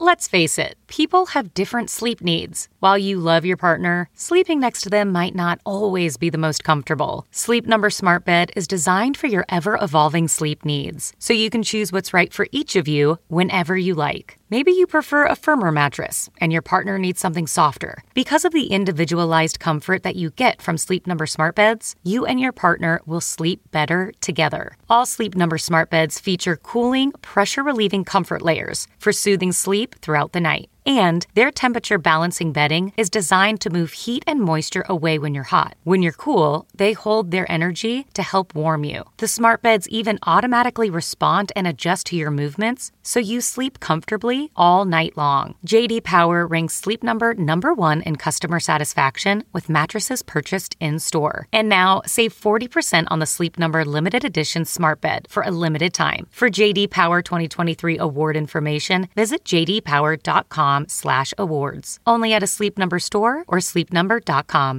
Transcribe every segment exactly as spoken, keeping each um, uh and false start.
Let's face it, people have different sleep needs. While you love your partner, sleeping next to them might not always be the most comfortable. Sleep Number Smart Bed is designed for your ever-evolving sleep needs, so you can choose what's right for each of you whenever you like. Maybe you prefer a firmer mattress, and your partner needs something softer. Because of the individualized comfort that you get from Sleep Number Smart Beds, you and your partner will sleep better together. All Sleep Number Smart Beds feature cooling, pressure-relieving comfort layers for soothing sleep throughout the night. And their temperature-balancing bedding is designed to move heat and moisture away when you're hot. When you're cool, they hold their energy to help warm you. The smart beds even automatically respond and adjust to your movements, so you sleep comfortably all night long. J D Power ranks Sleep Number number one in customer satisfaction with mattresses purchased in-store. And now, save forty percent on the Sleep Number limited edition smart bed for a limited time. For J D Power twenty twenty-three award information, visit j d power dot com slash awards. Only at a Sleep Number store or sleep number dot com.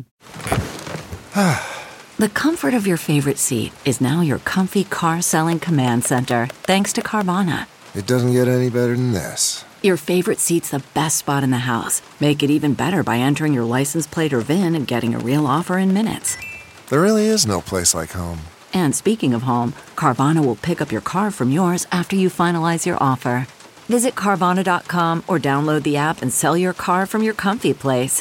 The comfort of your favorite seat is now your comfy car selling command center, thanks to Carvana. It doesn't get any better than this. Your favorite seat's the best spot in the house. Make it even better by entering your license plate or V I N and getting a real offer in minutes. There really is no place like home. And speaking of home, Carvana will pick up your car from yours after you finalize your offer. Visit Carvana dot com or download the app and sell your car from your comfy place.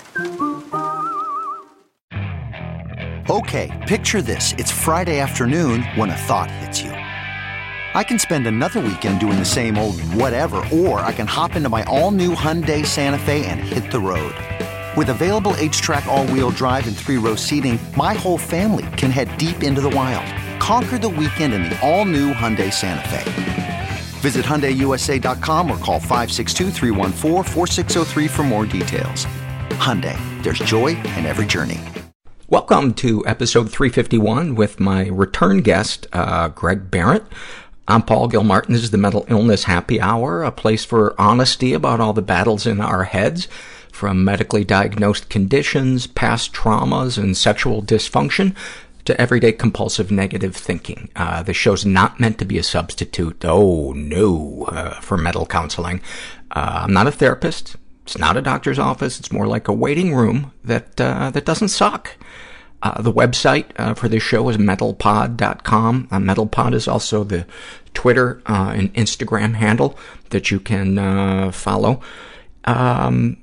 Okay, picture this. It's Friday afternoon when a thought hits you. I can spend another weekend doing the same old whatever, or I can hop into my all-new Hyundai Santa Fe and hit the road. With available H-Track all-wheel drive and three-row seating, my whole family can head deep into the wild. Conquer the weekend in the all-new Hyundai Santa Fe. Visit Hyundai U S A dot com or call five six two, three one four, four six zero three for more details. Hyundai, there's joy in every journey. Welcome to episode three fifty-one with my return guest, uh, Greg Barrett. I'm Paul Gilmartin. This is the Mental Illness Happy Hour, a place for honesty about all the battles in our heads, from medically diagnosed conditions, past traumas, and sexual dysfunction, to everyday compulsive negative thinking. Uh, the show's not meant to be a substitute, oh no, uh, for mental counseling. Uh, I'm not a therapist. It's not a doctor's office. It's more like a waiting room that, uh, that doesn't suck. Uh, the website, uh, for this show is mental pod dot com. Uh, mentalpod is also the Twitter, uh, and Instagram handle that you can, uh, follow. Um,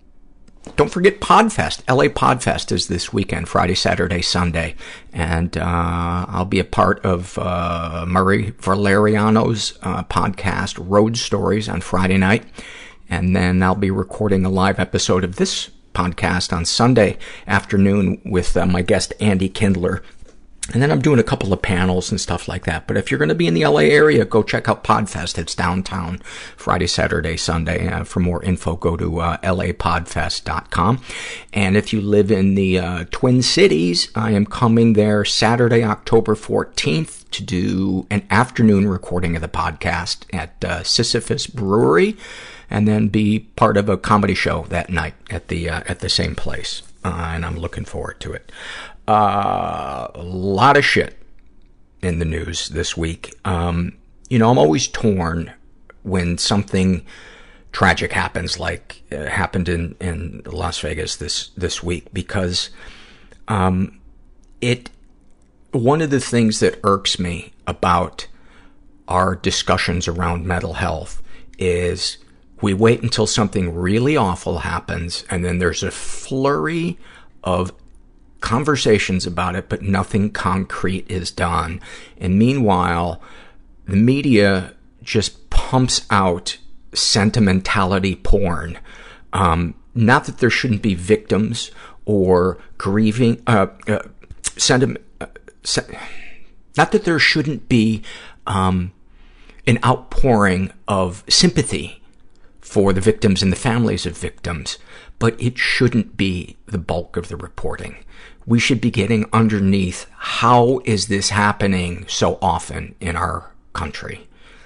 Don't forget Podfest. L A Podfest is this weekend, Friday, Saturday, Sunday. And uh I'll be a part of uh Murray Valeriano's uh podcast, Road Stories, on Friday night. And then I'll be recording a live episode of this podcast on Sunday afternoon with uh, my guest, Andy Kindler. And then I'm doing a couple of panels and stuff like that. But if you're going to be in the L A area, go check out Podfest. It's downtown, Friday, Saturday, Sunday. Uh, for more info, go to uh, L A podfest dot com. And if you live in the uh, Twin Cities, I am coming there Saturday, October fourteenth to do an afternoon recording of the podcast at uh, Sisyphus Brewery, and then be part of a comedy show that night at the uh, at the same place. Uh, and I'm looking forward to it. Uh, a lot of shit in the news this week. Um, you know, I'm always torn when something tragic happens, like uh, happened in, in Las Vegas this, this week, because, um, it, one of the things that irks me about our discussions around mental health is we wait until something really awful happens, and then there's a flurry of conversations about it, but nothing concrete is done. And meanwhile, the media just pumps out sentimentality porn. Um, not that there shouldn't be victims or grieving, uh, uh sentiment, uh, se- not that there shouldn't be, um, an outpouring of sympathy for the victims and the families of victims, but it shouldn't be the bulk of the reporting. We should be getting underneath, how is this happening so often in our country?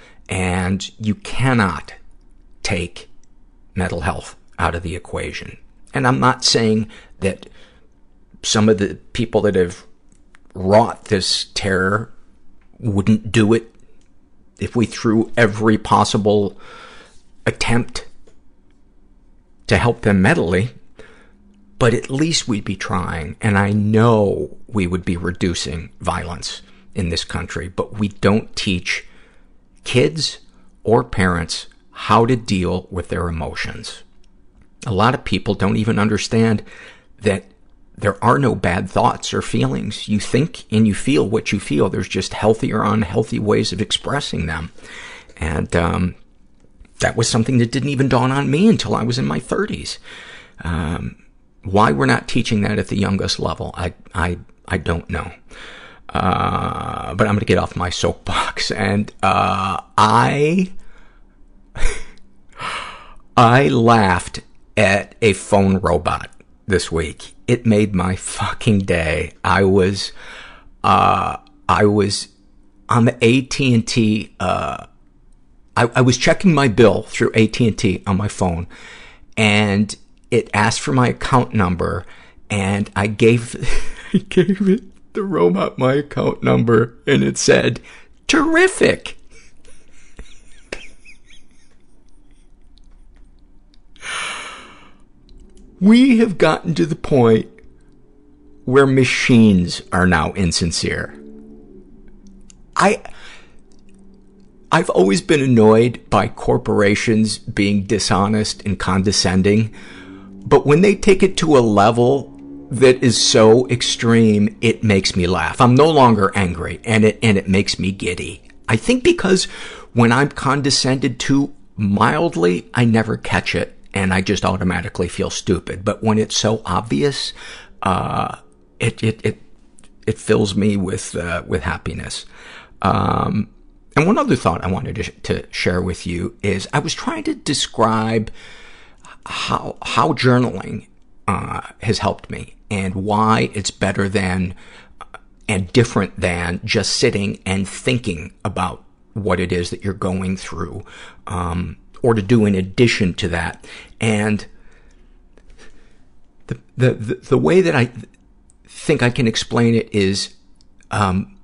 And you cannot take mental health out of the equation. And I'm not saying that some of the people that have wrought this terror wouldn't do it if we threw every possible attempt to help them mentally, but at least we'd be trying. And I know we would be reducing violence in this country, but we don't teach kids or parents how to deal with their emotions. A lot of people don't even understand that there are no bad thoughts or feelings. You think and you feel what you feel. There's just healthy or unhealthy ways of expressing them. And um, that was something that didn't even dawn on me until I was in my thirties. Um, why we're not teaching that at the youngest level, I I I don't know. Uh, but I'm going to get off my soapbox. And uh, I I laughed at a phone robot this week. It made my fucking day. I was uh I was on the A T and T uh I, I was checking my bill through A T and T on my phone, and it asked for my account number, and I gave I gave it the robot my account number, and it said, "Terrific." We have gotten to the point where machines are now insincere. I, I've always been annoyed by corporations being dishonest and condescending, but when they take it to a level that is so extreme, it makes me laugh. I'm no longer angry, and it, and it makes me giddy. I think because when I'm condescended to mildly, I never catch it, and I just automatically feel stupid. But when it's so obvious, uh, it, it, it, it fills me with, uh, with happiness. Um, and one other thought I wanted to, to share with you is I was trying to describe how, how journaling, uh, has helped me and why it's better than, uh, and different than just sitting and thinking about what it is that you're going through, um, or to do in addition to that. And the, the, the, the way that I think I can explain it is, um,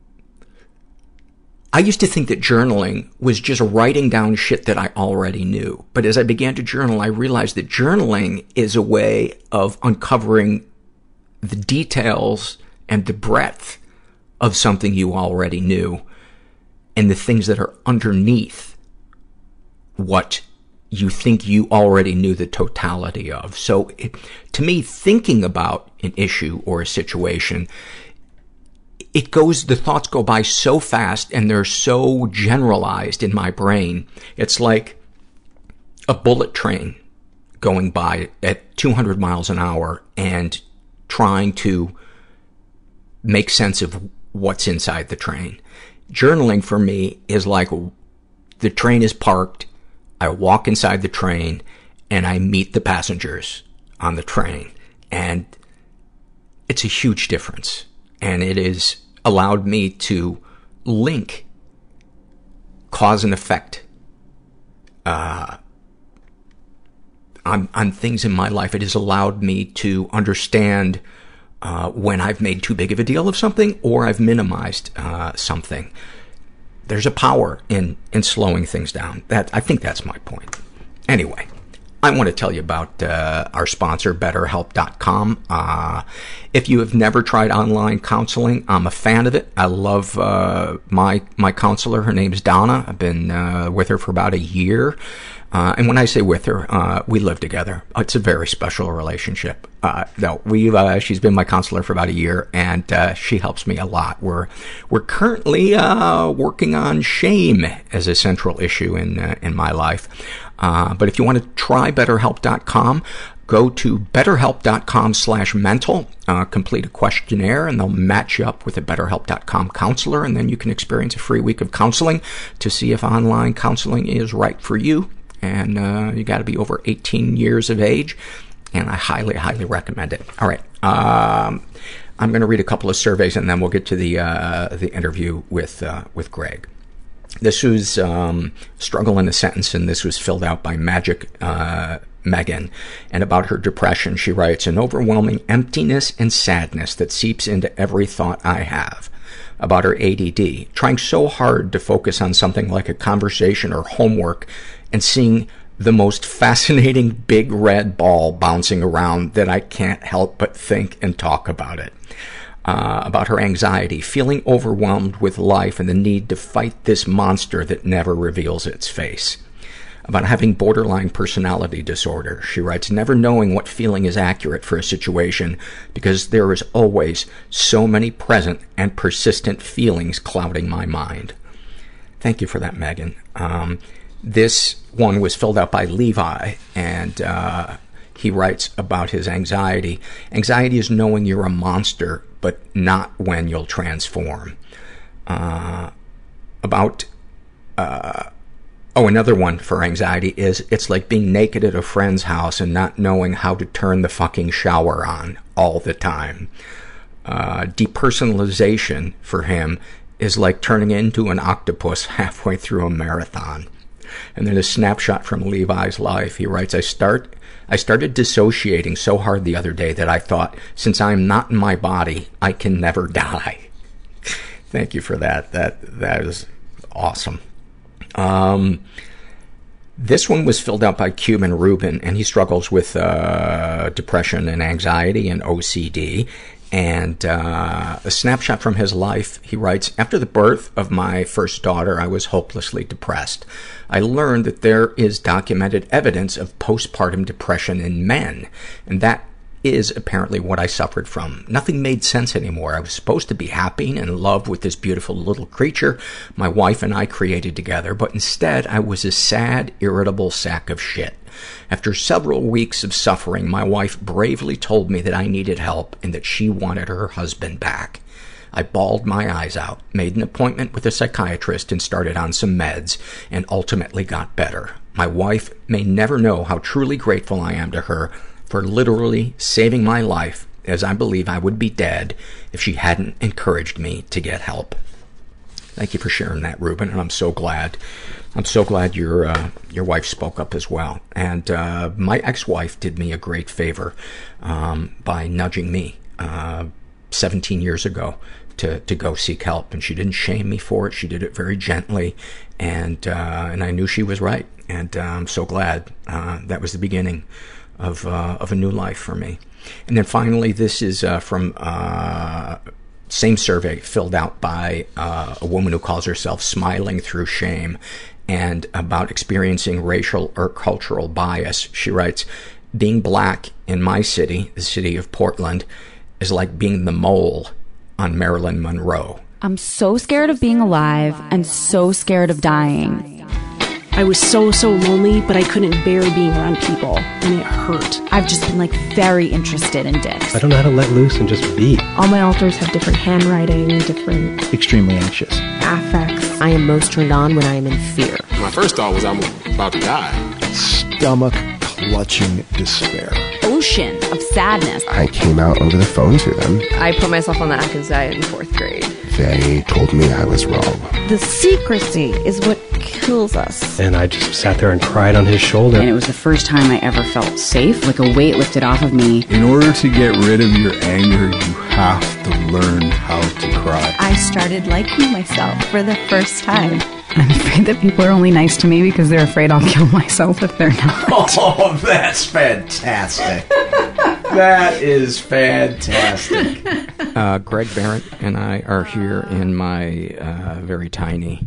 I used to think that journaling was just writing down shit that I already knew. But as I began to journal, I realized that journaling is a way of uncovering the details and the breadth of something you already knew and the things that are underneath what you think you already knew the totality of. So it, to me, thinking about an issue or a situation, it goes, the thoughts go by so fast and they're so generalized in my brain. It's like a bullet train going by at two hundred miles an hour and trying to make sense of what's inside the train. Journaling for me is like the train is parked, I walk inside the train, and I meet the passengers on the train. And it's a huge difference. And it has allowed me to link cause and effect uh, on, on things in my life. It has allowed me to understand uh, when I've made too big of a deal of something or I've minimized uh, something. There's a power in, in slowing things down. That, I think that's my point. Anyway, I want to tell you about uh, our sponsor, better help dot com. Uh, if you have never tried online counseling, I'm a fan of it. I love uh, my my counselor. Her name's Donna. I've been uh, with her for about a year. Uh, and when I say with her, uh, we live together. It's a very special relationship. Uh, no, we've, uh, she's been my counselor for about a year, and, uh, she helps me a lot. We're, we're currently, uh, working on shame as a central issue in, uh, in my life. Uh, but if you want to try better help dot com, go to better help dot com slash mental, uh, complete a questionnaire, and they'll match you up with a better help dot com counselor, and then you can experience a free week of counseling to see if online counseling is right for you. And, uh, you gotta be over eighteen years of age. And I highly, highly recommend it. All right. Um, I'm going to read a couple of surveys and then we'll get to the, uh, the interview with, uh, with Greg. This was, um, struggle in a sentence, and this was filled out by Magic, uh, Megan. And about her depression, she writes, an overwhelming emptiness and sadness that seeps into every thought I have. About her A D D, trying so hard to focus on something like a conversation or homework and seeing the most fascinating big red ball bouncing around that I can't help but think and talk about it. Uh, about her anxiety, feeling overwhelmed with life and the need to fight this monster that never reveals its face. About having borderline personality disorder. She writes, never knowing what feeling is accurate for a situation because there is always so many present and persistent feelings clouding my mind. Thank you for that, Megan. Um, this one was filled out by Levi, and uh, he writes about his anxiety. Anxiety is knowing you're a monster, but not when you'll transform. Uh, about, uh, oh, another one for anxiety is it's like being naked at a friend's house and not knowing how to turn the fucking shower on all the time. Uh, depersonalization for him is like turning into an octopus halfway through a marathon. And then a snapshot from Levi's life. He writes, I start, I started dissociating so hard the other day that I thought, since I'm not in my body, I can never die. Thank you for that. That, that is awesome. Um, this one was filled out by Cuban Rubin, and he struggles with, uh, depression and anxiety and O C D. And, uh, a snapshot from his life, he writes, after the birth of my first daughter, I was hopelessly depressed. I learned that there is documented evidence of postpartum depression in men, and that is apparently what I suffered from. Nothing made sense anymore. I was supposed to be happy and in love with this beautiful little creature my wife and I created together, but instead I was a sad, irritable sack of shit. After several weeks of suffering, my wife bravely told me that I needed help and that she wanted her husband back. I bawled my eyes out, made an appointment with a psychiatrist and started on some meds, and ultimately got better. My wife may never know how truly grateful I am to her for literally saving my life, as I believe I would be dead if she hadn't encouraged me to get help. Thank you for sharing that, Ruben, and I'm so glad. I'm so glad your uh, your wife spoke up as well. And uh, my ex-wife did me a great favor um, by nudging me uh, seventeen years ago to to go seek help, and she didn't shame me for it. She did it very gently, and uh, and I knew she was right. And uh, I'm so glad uh, that was the beginning of uh, of a new life for me. And then finally, this is uh, from. Uh, Same survey filled out by uh, a woman who calls herself Smiling Through Shame, and about experiencing racial or cultural bias. She writes, being black in my city, the city of Portland, is like being the mole on Marilyn Monroe. I'm so scared of being alive and so scared of dying. I was so, so lonely, but I couldn't bear being around people, and it hurt. I've just been, like, very interested in dicks. I don't know how to let loose and just be. All my alters have different handwriting, different... Extremely anxious. Affects. I am most turned on when I am in fear. My first thought was I'm about to die. Stomach clutching despair. Ocean of sadness. I came out over the phone to them. I put myself on the Atkins diet in fourth grade. They told me I was wrong. The secrecy is what kills us. And I just sat there and cried on his shoulder. And it was the first time I ever felt safe, like a weight lifted off of me. In order to get rid of your anger, you have to learn how to cry. I started liking myself for the first time. I'm afraid that people are only nice to me because they're afraid I'll kill myself if they're not. Oh, that's fantastic. That is fantastic. Uh, Greg Barrett and I are here in my uh, very tiny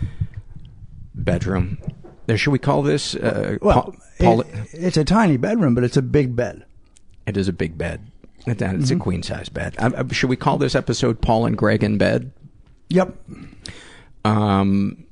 bedroom. Uh, should we call this? Uh, well, Paul, it, it's a tiny bedroom, but it's a big bed. It is a big bed. It's mm-hmm. a queen-size bed. Uh, should we call this episode Paul and Greg in Bed? Yep. Um,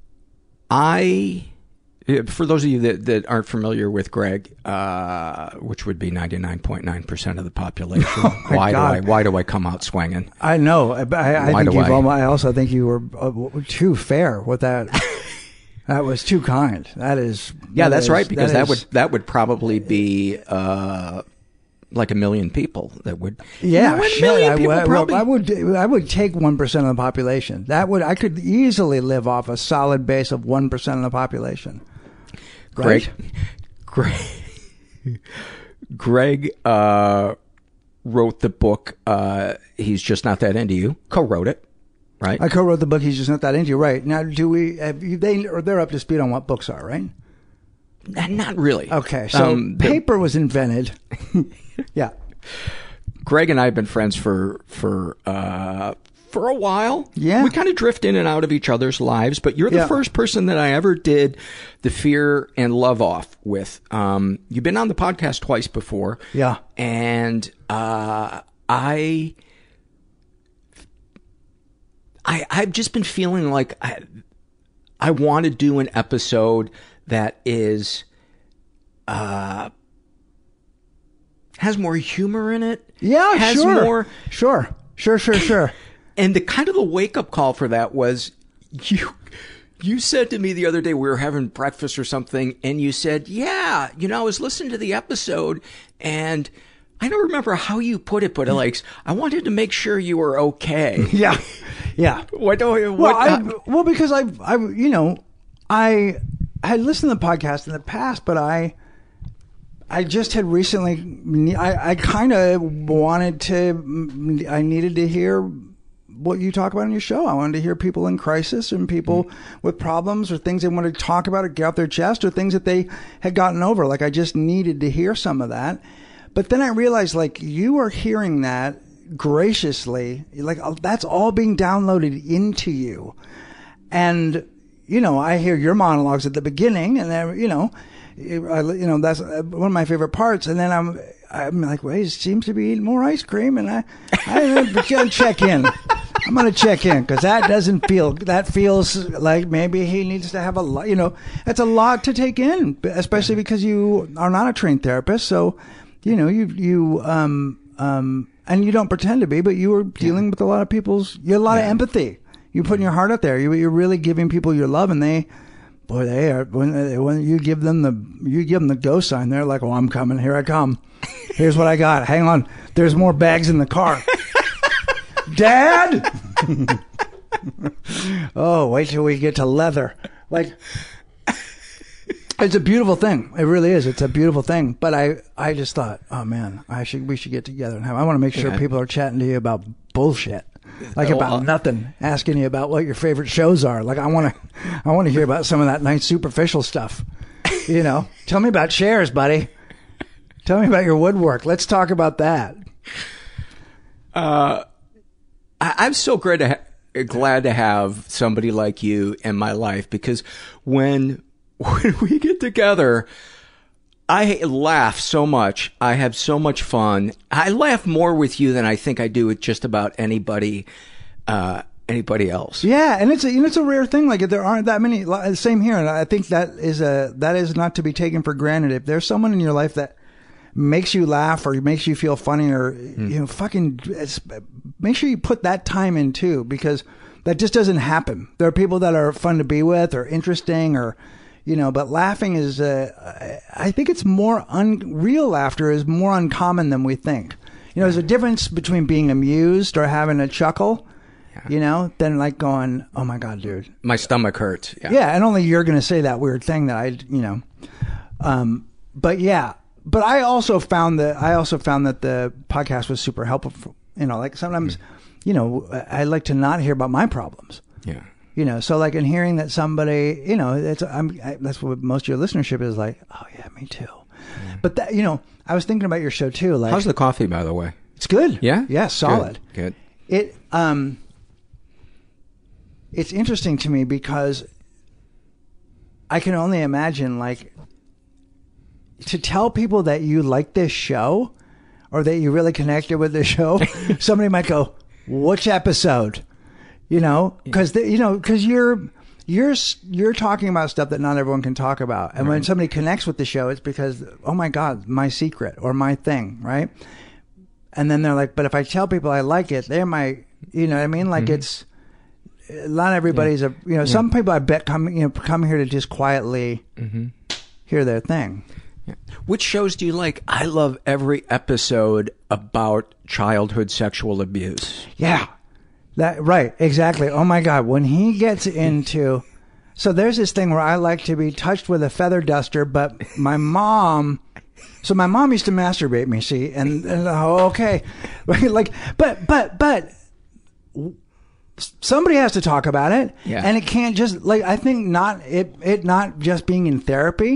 I... For those of you that, that aren't familiar with Greg, uh, which would be ninety-nine point nine percent of the population, oh why God. do I why do I come out swinging? I know. I, I, I think you've I? I also think you were uh, too fair with that. That was too kind. That is. Yeah, that that's is, right. Because that, that is, would that would probably be uh, like a million people that would. Yeah, you know, a shit, million I, people I, probably. I would. I would take one percent of the population. That would. I could easily live off a solid base of one percent of the population. Right? Greg, Greg, Greg uh, wrote the book, uh, He's Just Not That Into You. Co-wrote it, right? I co-wrote the book, He's Just Not That Into You, right. Now, do we, have you, they, or they're up to speed on what books are, right? Not really. Okay, so um, paper was invented. Yeah. Greg and I have been friends for for uh, for a while. Yeah. We kind of drift in and out of each other's lives, but you're the Yeah. first person that I ever did the Fear and Love Off with. Um, you've been on the podcast twice before. Yeah. And uh, I, I, I've just been feeling like I, I want to do an episode that is, uh, has more humor in it. Yeah, has sure. more, Sure. Sure, sure, sure. and the kind of the wake up call for that was you, you said to me the other day, we were having breakfast or something, and you said, yeah, you know, I was listening to the episode and I don't remember how you put it, but like, I wanted to make sure you were okay. Yeah. Yeah. What do I, Well, what, I, uh, well, because I, I, you know, I had listened to the podcast in the past, but I, I just had recently, I, I kind of wanted to, I needed to hear what you talk about on your show. I wanted to hear people in crisis and people mm-hmm. with problems or things they wanted to talk about or get off their chest or things that they had gotten over. Like I just needed to hear some of that. But then I realized like you are hearing that graciously, like that's all being downloaded into you. And, you know, I hear your monologues at the beginning and then, you know, I, you know, that's one of my favorite parts. And then I'm, I'm like, well, he seems to be eating more ice cream. And I, I'm going to check in. I'm going to check in because that doesn't feel, that feels like maybe he needs to have a lot, you know, that's a lot to take in, especially because you are not a trained therapist. So, you know, you, you, um, um, and you don't pretend to be, but you are dealing yeah. with a lot of people's, you have a lot yeah. of empathy. You're putting your heart out there. You, you're really giving people your love, and they, boy, they are, when, when you give them the, you give them the go sign, they're like, oh, I'm coming. Here I come. Here's what I got. Hang on. There's more bags in the car. Dad! Oh, wait till we get to leather. Like, it's a beautiful thing. It really is. It's a beautiful thing. But I, I just thought, oh man, I should, we should get together and have, I want to make sure yeah. people are chatting to you about bullshit. Like oh, about uh, nothing, asking you about what your favorite shows are. Like I want to, I want to hear about some of that nice superficial stuff. You know, tell me about chairs, buddy. Tell me about your woodwork. Let's talk about that. Uh, I, I'm so great to ha- glad to have somebody like you in my life because when when we get together, I laugh so much. I have so much fun. I laugh more with you than I think I do with just about anybody, uh, anybody else. Yeah, and it's a, you know, it's a rare thing. Like there aren't that many. Same here, and I think that is a that is not to be taken for granted. If there's someone in your life that makes you laugh or makes you feel funny or mm. you know, fucking, make sure you put that time in too, because that just doesn't happen. There are people that are fun to be with or interesting or. You know, but laughing is, uh, I think it's more unreal laughter is more uncommon than we think. You know, there's a difference between being amused or having a chuckle, yeah. you know, than like going, oh my God, dude. My stomach hurts. Yeah. Yeah. And only you're going to say that weird thing that I, you know, um, but yeah, but I also found that, I also found that the podcast was super helpful. You know, like sometimes, mm-hmm. you know, I like to not hear about my problems. Yeah. You know, so like in hearing that somebody, you know, it's, I'm, I, that's what most of your listenership is like, oh yeah, me too. Mm. But that, you know, I was thinking about your show too. Like, how's the coffee, by the way? It's good. Yeah? Yeah, solid. Good. good. It, um, it's interesting to me because I can only imagine like to tell people that you like this show or that you really connected with the show, somebody might go, which episode? You know, because you know, because you're you're you're talking about stuff that not everyone can talk about, and right. when somebody connects with the show, it's because oh my God, my secret or my thing, right? And then they're like, but if I tell people I like it, they're my, you know what I mean? Like mm-hmm. it's not everybody's yeah. a, you know, yeah. some people I bet come you know come here to just quietly mm-hmm. hear their thing. Yeah. Which shows do you like? I love every episode about childhood sexual abuse. Yeah. That right, exactly. Oh my God, when he gets into, so there's this thing where I like to be touched with a feather duster, but my mom, so my mom used to masturbate me, see, and, and oh, okay, like, but but but somebody has to talk about it, yeah. and it can't just like I think not it it not just being in therapy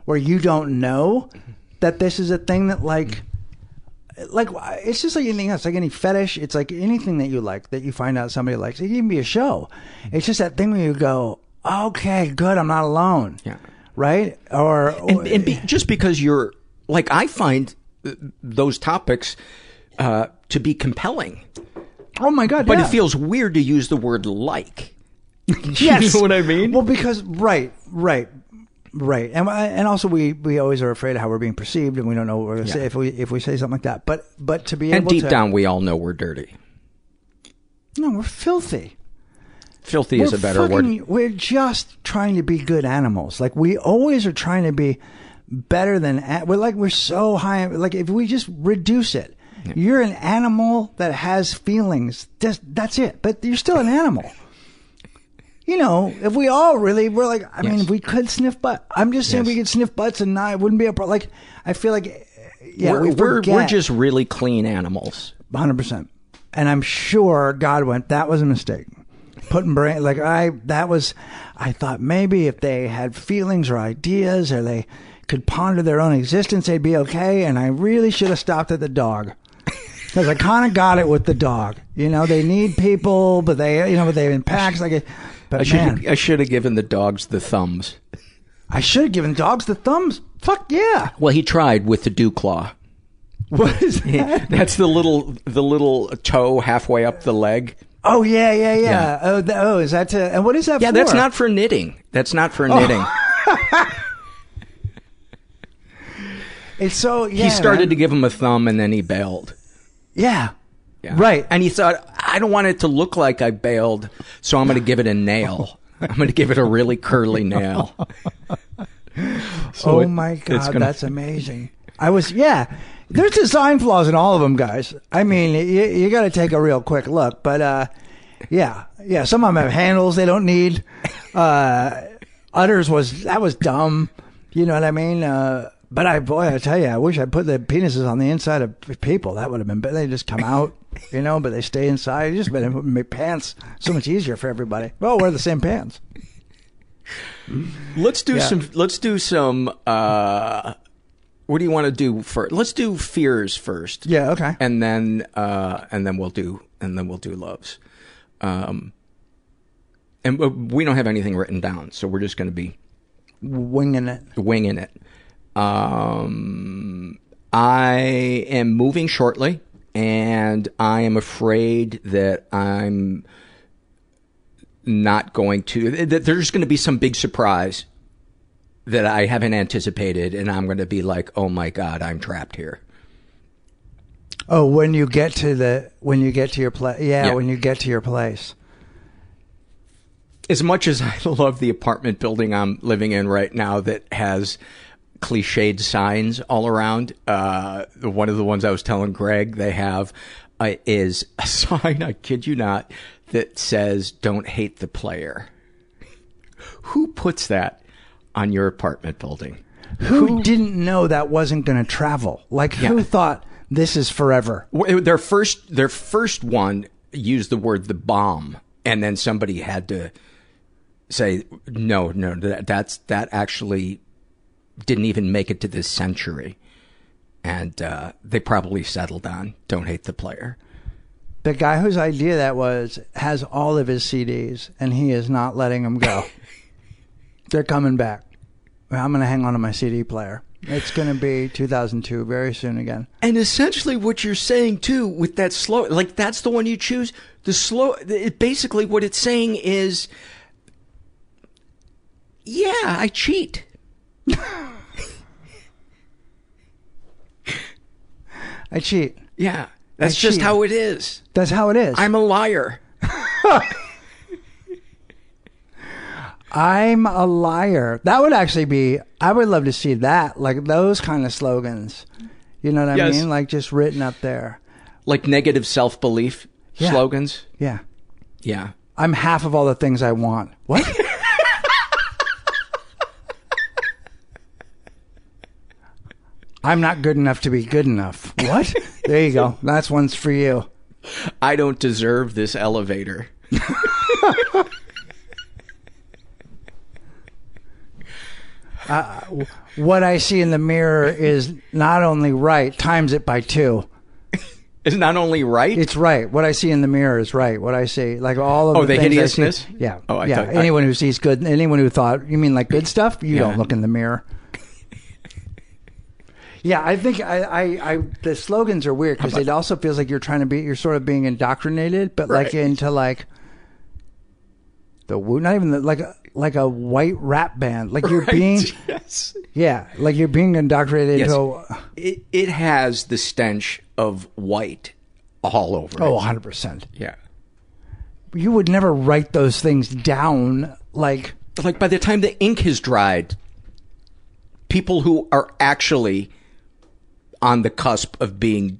where you don't know that this is a thing that like, like it's just like anything else, like any fetish. It's like anything that you like that you find out somebody likes. It can even be a show. It's just that thing where you go, okay, good, I'm not alone. Yeah. Right? Or, or and, and be, just because you're like, I find those topics uh, to be compelling. Oh my God! But yeah. it feels weird to use the word like. Yes. You know what I mean? Well, because right, right, right, and and also we, we always are afraid of how we're being perceived, and we don't know what we're going to Yeah. say if we if we say something like that. But but to be and able deep to, down, we all know we're dirty. No, we're filthy. Filthy we're is a better fucking, word. We're just trying to be good animals. Like we always are trying to be better than. We're like we're so high. Like if we just reduce it. Yeah. You're an animal that has feelings. Just, that's it. But you're still an animal. You know, if we all really were like, I yes. mean, if we could sniff butt. I'm just saying yes. we could sniff butts and not, it wouldn't be a problem. Like, I feel like, yeah, we're, we we're, we're just really clean animals. one hundred percent. And I'm sure God went, that was a mistake. Putting brain, like I, that was, I thought maybe if they had feelings or ideas or they could ponder their own existence, they'd be okay. And I really should have stopped at the dog. Because I kind of got it with the dog. You know, they need people, but they, you know, but they're in packs. Like, but I should, man, I should have given the dogs the thumbs. I should have given dogs the thumbs. Fuck yeah. Well, he tried with the dew claw. What is that? That's the little, the little toe halfway up the leg. Oh yeah, yeah, yeah. yeah. Oh, the, oh, is that to? And what is that? Yeah, for? that's not for knitting. That's not for oh. knitting. It's so. Yeah, he started man. to give him a thumb, and then he bailed. Yeah. Yeah. Right. And he thought, I don't want it to look like I bailed, so I'm going to give it a nail. I'm going to give it a really curly nail. So oh, it, my God. Gonna... That's amazing. I was, yeah. There's design flaws in all of them, guys. I mean, you, you got to take a real quick look. But, uh, yeah. Yeah. Some of them have handles they don't need. Uh, Udders was, that was dumb. You know what I mean? Uh, But I, boy, I tell you, I wish I put the penises on the inside of people. That would have been better. They just come out, you know, but they stay inside. It just made make pants so much easier for everybody. Well, wear the same pants. Let's do yeah. some. Let's do some. Uh, what do you want to do first? Let's do fears first. Yeah. Okay. And then, uh, and then we'll do, and then we'll do loves. Um, and we don't have anything written down, so we're just going to be winging it. Winging it. Um, I am moving shortly, and I am afraid that I'm not going to, that there's going to be some big surprise that I haven't anticipated, and I'm going to be like, oh my God, I'm trapped here. Oh, when you get to the, when you get to your place. Yeah, yeah, when you get to your place. As much as I love the apartment building I'm living in right now that has cliched signs all around, uh, one of the ones I was telling Greg they have uh, is a sign, I kid you not, that says, don't hate the player. Who puts that on your apartment building? Who, who didn't know that wasn't going to travel? Like, yeah. who thought this is forever? Their first, their first one used the word the bomb, and then somebody had to say, no, no, that, that's, that actually didn't even make it to this century. And uh, they probably settled on don't hate the player. The guy whose idea that was has all of his C Ds, and he is not letting them go. They're coming back. I'm going to hang on to my C D player. It's going to be two thousand two very soon again. And essentially what you're saying, too, with that slow, like that's the one you choose. The slow, it, basically what it's saying is, yeah, I cheat. I cheat. Yeah. That's I just cheat. how it is. That's how it is. I'm a liar. I'm a liar. That would actually be, I would love to see that. Like those kind of slogans. You know what I yes. mean? Like just written up there. Like negative self-belief yeah. slogans? Yeah. Yeah. I'm half of all the things I want. What? I'm not good enough to be good enough. What? There you go. That's one's for you. I don't deserve this elevator. uh, what I see in the mirror is not only right, times it by two. It's not only right? It's right. What I see in the mirror is right. What I see, like all of oh, the, the things hideousness? I see, yeah. Oh, I yeah. thought, anyone I, who sees good, anyone who thought, you mean like good stuff? You yeah. don't look in the mirror. Yeah, I think I, I, I the slogans are weird because it also feels like you're trying to be, you're sort of being indoctrinated, but right. like into like the not even the, like a, like a white rap band, like you're right. being, yes. yeah, like you're being indoctrinated. Yes. Into, it it has the stench of white all over. Oh, it. one hundred percent. Yeah, you would never write those things down, like like by the time the ink has dried, people who are actually on the cusp of being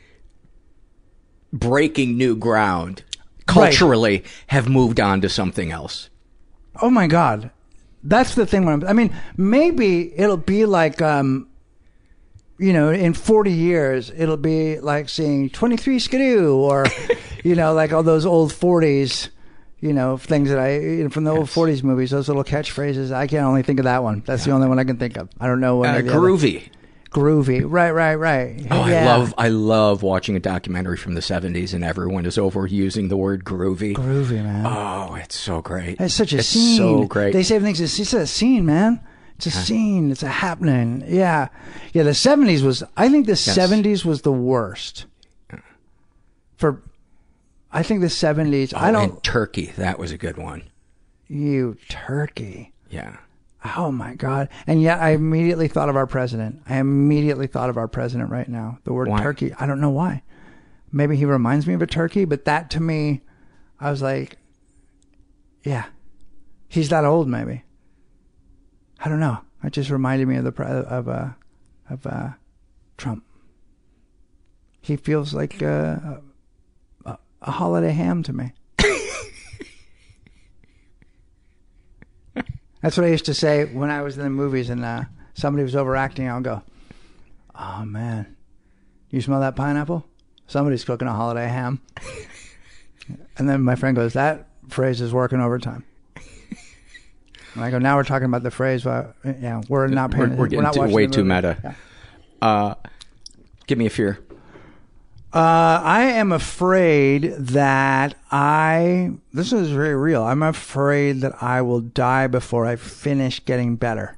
breaking new ground culturally right. have moved on to something else. Oh my God. That's the thing. When I'm, I mean, maybe it'll be like, um, you know, in forty years, it'll be like seeing twenty-three Skidoo or, you know, like all those old forties, you know, things that I, you know, from the yes. old forties movies, those little catchphrases. I can only think of that one. That's yeah. the only one I can think of. I don't know what. Uh, groovy. Other. Groovy, right, right, right. Oh, yeah. I love, I love watching a documentary from the seventies, and everyone is overusing the word groovy. Groovy, man. Oh, it's so great. It's such a it's scene. So great. They say everything's it's just a scene, man. It's a huh? scene. It's a happening. Yeah, yeah. The seventies was. I think the yes. seventies was the worst. For, I think the seventies. Oh, I don't. And Turkey, that was a good one. You Turkey. Yeah. Oh my God. And yet I immediately thought of our president. I immediately thought of our president right now. The word why? turkey. I don't know why. Maybe he reminds me of a turkey, but that to me, I was like, yeah, he's that old maybe. I don't know. It just reminded me of the, of, uh, of, uh, Trump. He feels like, uh, a, a holiday ham to me. That's what I used to say when I was in the movies and uh, somebody was overacting. I'll go, oh, man, you smell that pineapple? Somebody's cooking a holiday ham. And then my friend goes, that phrase is working overtime. And I go, now we're talking about the phrase. But, yeah, we're not paying We're, we're getting we're not too, way too movie. meta. Yeah. Uh, give me a fear. Uh, I am afraid that I, this is very real. I'm afraid that I will die before I finish getting better.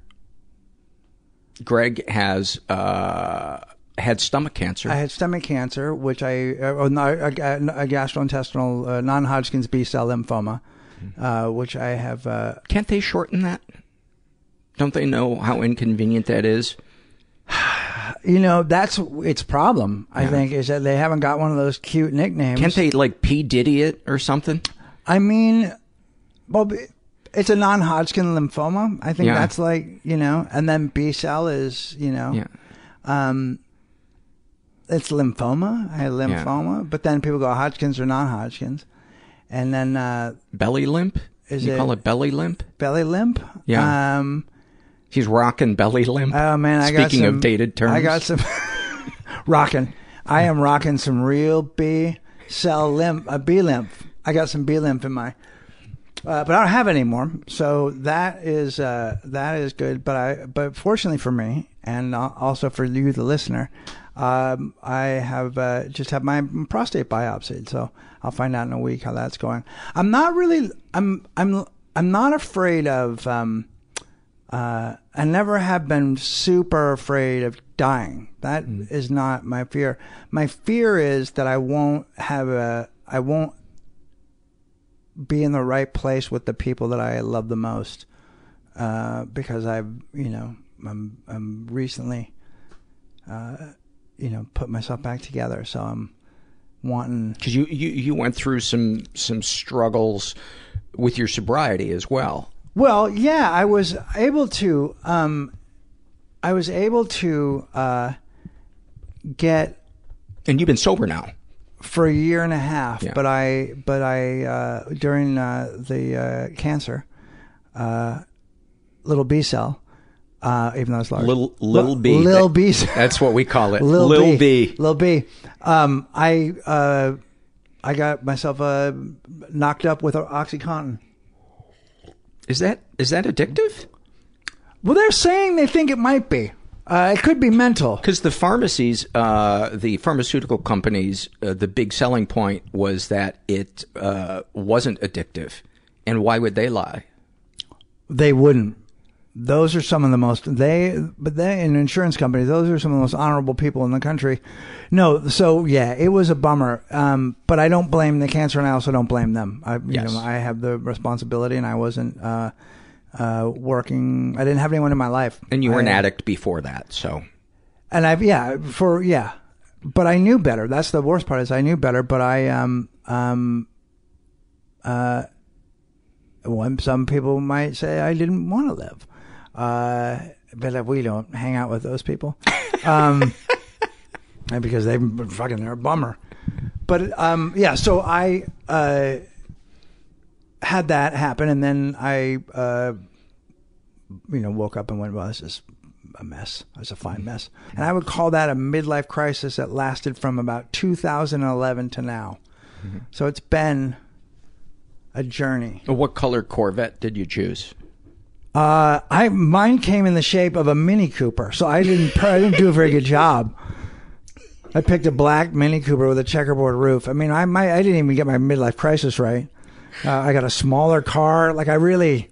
Greg has, uh, had stomach cancer. I had stomach cancer, which I, uh, no, a, a gastrointestinal, uh, non-Hodgkin's B-cell lymphoma, uh, which I have, uh. Can't they shorten that? Don't they know how inconvenient that is? You know, that's its problem, I yeah. think, is that they haven't got one of those cute nicknames. Can't they, like, P. Diddy it or something? I mean, well, it's a non-Hodgkin lymphoma. I think yeah. that's like, you know, and then B-cell is, you know, yeah. um, it's lymphoma. I had lymphoma. Yeah. But then people go Hodgkin's or non-Hodgkin's. And then... Uh, belly limp? Is you it, call it belly limp? Belly limp? Yeah. Um... He's rocking belly limp. Oh man, I got some. Speaking of dated terms, I got some rocking. I am rocking some real B cell lymph, a B lymph. I got some B lymph in my, uh, but I don't have it anymore. So that is uh, that is good. But I, but fortunately for me, and also for you, the listener, um, I have uh, just had my prostate biopsied. So I'll find out in a week how that's going. I'm not really. I'm. I'm. I'm not afraid of. Um, Uh, I never have been super afraid of dying. That mm. is not my fear. My fear is that I won't have a, I won't be in the right place with the people that I love the most. Uh, because I've, you know, I'm, I'm recently, uh, you know, put myself back together. So I'm wanting. Cause you, you, you went through some, some struggles with your sobriety as well. Well, yeah, I was able to, um, I was able to, uh, get. And you've been sober now. For a year and a half, yeah. but I, but I, uh, during, uh, the, uh, cancer, uh, little B cell, uh, even though it's large. Little, little B. Little B. That's what we call it. Little, little B. B. Little B. Um, I, uh, I got myself, uh, knocked up with OxyContin. Is that is that addictive? Well, they're saying they think it might be. Uh, it could be mental. Because the pharmacies, uh, the pharmaceutical companies, uh, the big selling point was that it uh, wasn't addictive. And why would they lie? They wouldn't. Those are some of the most, they, but they, in insurance companies, those are some of the most honorable people in the country. No, so yeah, it was a bummer. Um, but I don't blame the cancer and I also don't blame them. I, you yes. know, I have the responsibility and I wasn't, uh, uh, working. I didn't have anyone in my life. And you were I, an addict before that, so. And I've, yeah, for, yeah, but I knew better. That's the worst part is I knew better, but I, um, um, uh, when some people might say I didn't want to live. Uh, but we don't hang out with those people. Um, because they fucking, they're a bummer. But, um, yeah, so I, uh, had that happen and then I, uh, you know, woke up and went, well, this is a mess. It's a fine mess. And I would call that a midlife crisis that lasted from about two thousand eleven to now. Mm-hmm. So it's been a journey. What color Corvette did you choose? Uh, I mine came in the shape of a Mini Cooper, so I didn't I didn't do a very good job. I picked a black Mini Cooper with a checkerboard roof. I mean, I my, I didn't even get my midlife crisis right. Uh, I got a smaller car. Like I really,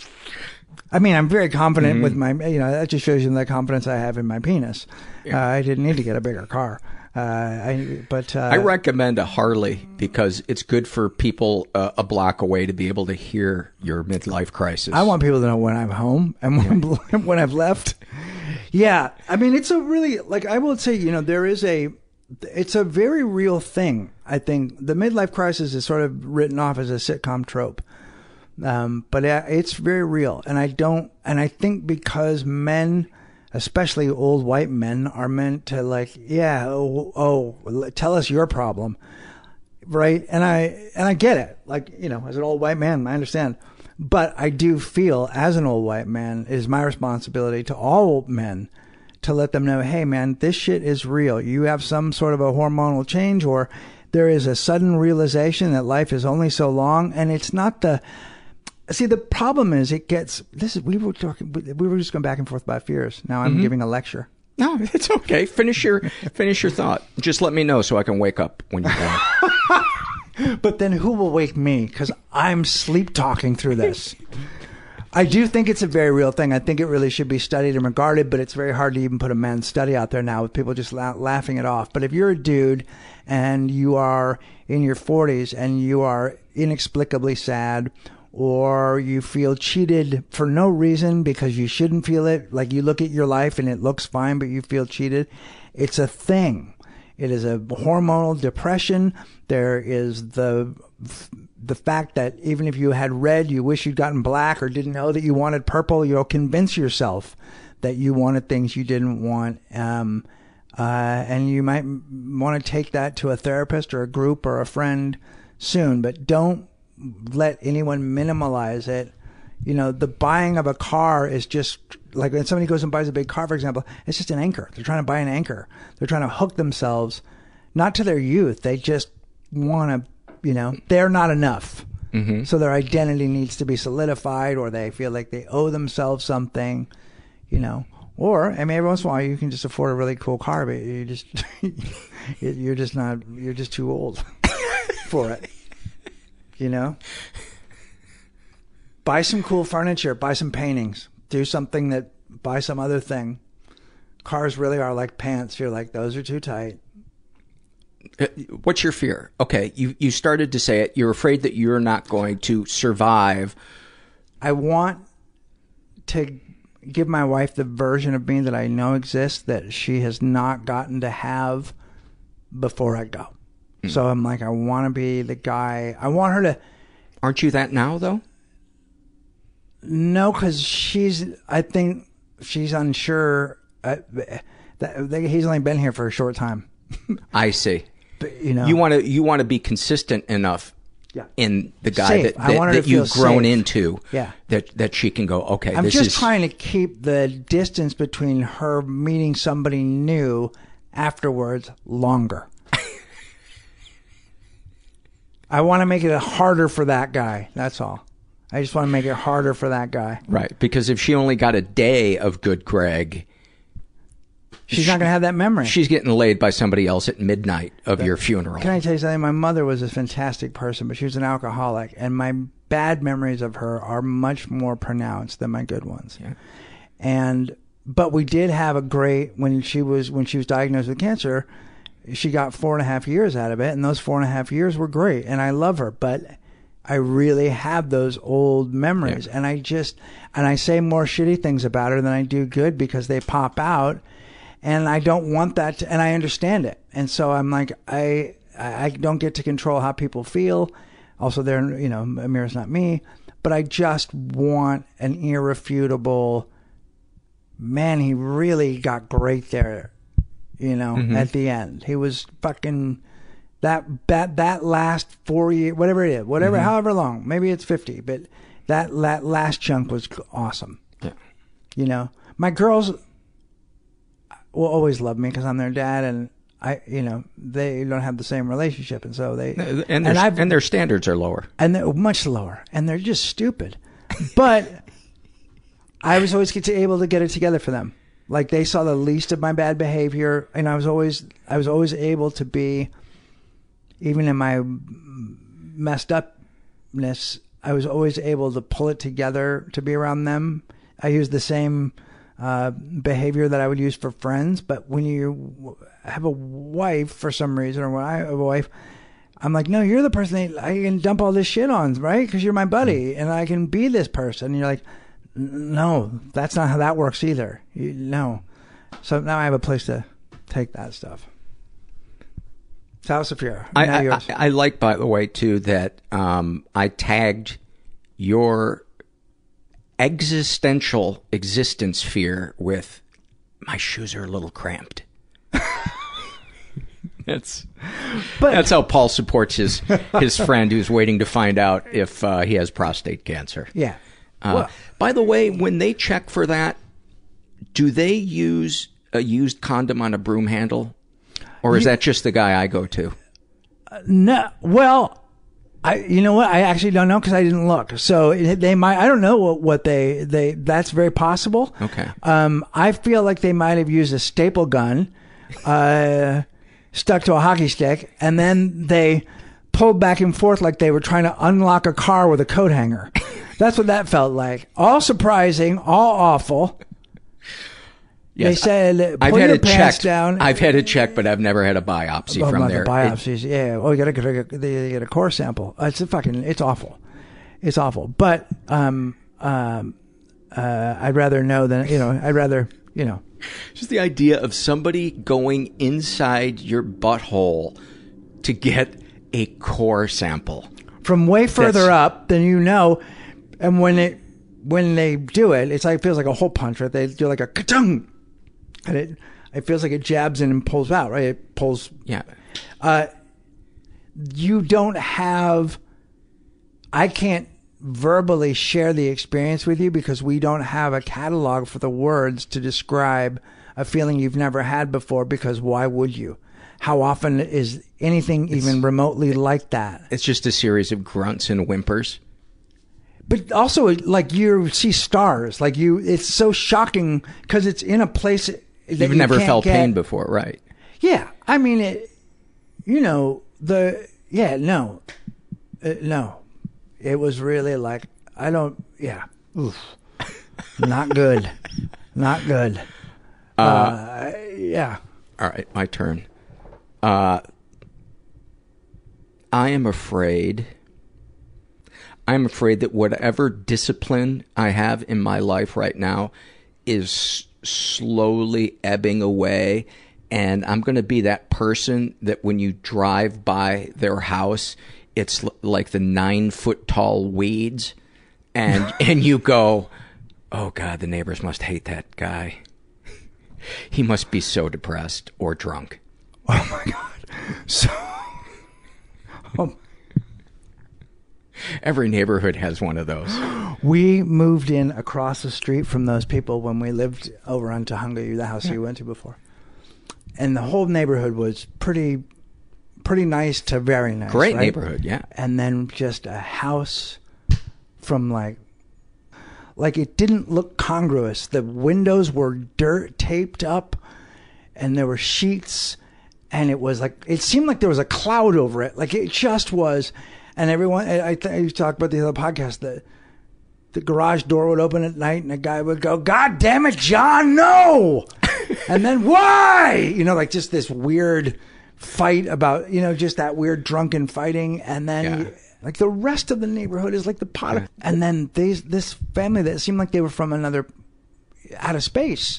I mean, I'm very confident mm-hmm. with my, you know, that just shows you the confidence I have in my penis. Yeah. Uh, I didn't need to get a bigger car. Uh, I, but, uh, I recommend a Harley because it's good for people uh, a block away to be able to hear your midlife crisis. I want people to know when I'm home and when, yeah. I'm, when I've left. Yeah. I mean, it's a really, like, I will say, you know, there is a, it's a very real thing. I think the midlife crisis is sort of written off as a sitcom trope. Um, but it's very real. And I don't, and I think because men, especially old white men, are meant to like, yeah, oh, oh, tell us your problem, right? And I and I get it, like, you know, as an old white man, I understand. But I do feel, as an old white man, it is my responsibility to all men to let them know, hey, man, this shit is real. You have some sort of a hormonal change, or there is a sudden realization that life is only so long, and it's not the. See, the problem is it gets, this is, we were talking, we were just going back and forth about fears. Now I'm mm-hmm. giving a lecture. No, it's okay. Finish your, finish your thought. Just let me know so I can wake up when you're done. But then who will wake me? Because I'm sleep talking through this. I do think it's a very real thing. I think it really should be studied and regarded, but it's very hard to even put a men's study out there now with people just la- laughing it off. But if you're a dude and you are in your forties and you are inexplicably sad, or you feel cheated for no reason because you shouldn't feel it, like you look at your life and it looks fine, but you feel cheated, it's a thing. It is a hormonal depression. There is the the fact that even if you had red, you wish you'd gotten black, or didn't know that you wanted purple. You'll convince yourself that you wanted things you didn't want. Um, uh, and you might want to take that to a therapist or a group or a friend soon, but don't let anyone minimalize it. You know, the buying of a car is just like when somebody goes and buys a big car, for example, it's just an anchor. They're trying to buy an anchor. They're trying to hook themselves, not to their youth. They just want to, you know, they're not enough. Mm-hmm. So their identity needs to be solidified, or they feel like they owe themselves something, you know. Or, I mean, every once in a while you can just afford a really cool car, but you just, you're just not, you're just too old for it. You know, buy some cool furniture, buy some paintings, do something that, buy some other thing. Cars really are like pants. You're like, those are too tight. What's your fear? Okay, you, you started to say it. You're afraid that you're not going to survive. I want to give my wife the version of me that I know exists that she has not gotten to have before I go. So I'm like, I want to be the guy. I want her to. Aren't you that now, though? No, because she's. I think she's unsure. Uh, that, that he's only been here for a short time. I see. But, you know, you want to. You want to be consistent enough. Yeah. In the guy safe. that, that, that you've grown safe. into. Yeah. That that she can go. Okay. I'm this just is... trying to keep the distance between her meeting somebody new afterwards longer. I want to make it harder for that guy. That's all. I just want to make it harder for that guy. Right, because if she only got a day of good Greg, she's she, not going to have that memory. She's getting laid by somebody else at midnight of but, your funeral. Can I tell you something? My mother was a fantastic person, but she was an alcoholic, and my bad memories of her are much more pronounced than my good ones. Yeah. And but we did have a great when she was when she was diagnosed with cancer. She got four and a half years out of it, and those four and a half years were great, and I love her, but I really have those old memories, yeah. and I just, and I say more shitty things about her than I do good because they pop out, and I don't want that to, and I understand it, and so I'm like, I, I don't get to control how people feel, also they're, you know, Amir's not me, but I just want an irrefutable, man, he really got great there. You know, mm-hmm. at the end, he was fucking that that that last four years, whatever it is, whatever, mm-hmm. however long, maybe it's fifty, but that that last chunk was awesome. Yeah, you know, my girls will always love me because I'm their dad, and I, you know, they don't have the same relationship, and so they and and, their, and their standards are lower, and they're much lower, and they're just stupid. But I was always get to able to get it together for them. Like they saw the least of my bad behavior, and I was always, I was always able to be, even in my messed upness, I was always able to pull it together to be around them. I used the same uh, behavior that I would use for friends, but when you have a wife for some reason, or when I have a wife, I'm like, no, you're the person that I can dump all this shit on, right? Because you're my buddy, and I can be this person. And you're like, no, that's not how that works either. You, no. So now I have a place to take that stuff. House of Fear. I, I, I, I like, by the way, too, that um, I tagged your existential existence fear with, my shoes are a little cramped. That's but, that's how Paul supports his, his friend who's waiting to find out if uh, he has prostate cancer. Yeah. Uh, well, by the way, when they check for that, do they use a used condom on a broom handle? Or is you, that just the guy I go to? Uh, no. Well, I you know what? I actually don't know because I didn't look. So it, they might, I don't know what, what they, they, that's very possible. Okay. Um, I feel like they might have used a staple gun, uh, stuck to a hockey stick, and then they pulled back and forth like they were trying to unlock a car with a coat hanger. That's what that felt like. All surprising, all awful. Yes, they said, I've pull had your it pants checked. I've I've had it checked, but I've never had a biopsy oh, from there. The biopsies, it, yeah. Oh, you gotta get a, they get a core sample. It's a fucking, it's awful. It's awful. But um, um, uh, I'd rather know than, you know, I'd rather, you know. Just the idea of somebody going inside your butthole to get a core sample. From way further That's, up than you know. And when it when they do it, it's like it feels like a hole punch, right? They do like a ka-chung, and it it feels like it jabs in and pulls out, right? It pulls. Yeah. Uh, you don't have. I can't verbally share the experience with you because we don't have a catalog for the words to describe a feeling you've never had before. Because why would you? How often is anything it's, even remotely like that? It's just a series of grunts and whimpers. But also, like, you see stars. Like, you, it's so shocking because it's in a place that you've you never can't felt get. pain before, right? Yeah. I mean, it, you know, the, yeah, no. Uh, no. It was really like, I don't, yeah. Oof. Not good. Not good. Uh, uh, yeah. All right, my turn. Uh, I am afraid... I'm afraid that whatever discipline I have in my life right now is slowly ebbing away, and I'm going to be that person that when you drive by their house, it's l- like the nine-foot-tall weeds, and and you go, oh, God, the neighbors must hate that guy. He must be so depressed or drunk. Oh, my God. So... Oh, every neighborhood has one of those. We moved in across the street from those people when we lived over on Tahunga, the house yeah. you went to before. And the whole neighborhood was pretty pretty nice to very nice. Great right? neighborhood, yeah. And then just a house from like, like it didn't look congruous. The windows were dirt taped up and there were sheets and it was like, it seemed like there was a cloud over it. Like it just was. And everyone, I, I, I talked about the other podcast, the, the garage door would open at night and a guy would go, God damn it, John, no! And then why? You know, like just this weird fight about, you know, just that weird drunken fighting. And then yeah. you, like the rest of the neighborhood is like the pot. Of, and then these, this family that seemed like they were from another, out of space.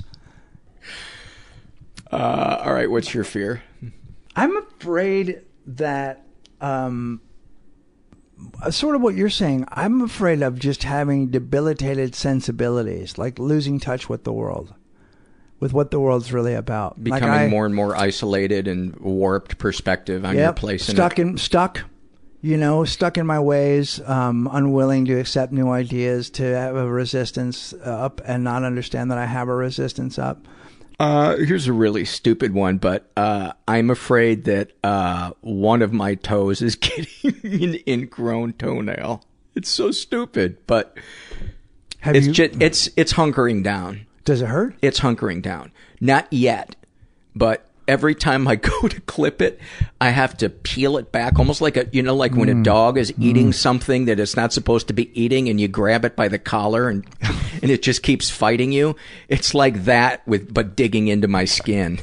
Uh, all right. What's your fear? I'm afraid that, um, sort of what you're saying, I'm afraid of just having debilitated sensibilities, like losing touch with the world, with what the world's really about. Becoming like I, more and more isolated and warped perspective on yep, your place in stuck it. in stuck, you know, stuck in my ways, um, unwilling to accept new ideas, to have a resistance up and not understand that I have a resistance up. Uh, here's a really stupid one, but uh, I'm afraid that uh, one of my toes is getting an ingrown toenail. It's so stupid, but have it's you, just, it's it's hunkering down. Does it hurt? It's hunkering down. Not yet, but every time I go to clip it, I have to peel it back, almost like a, you know, like when mm. a dog is eating mm. something that it's not supposed to be eating and you grab it by the collar and, and it just keeps fighting you. It's like that with, but digging into my skin.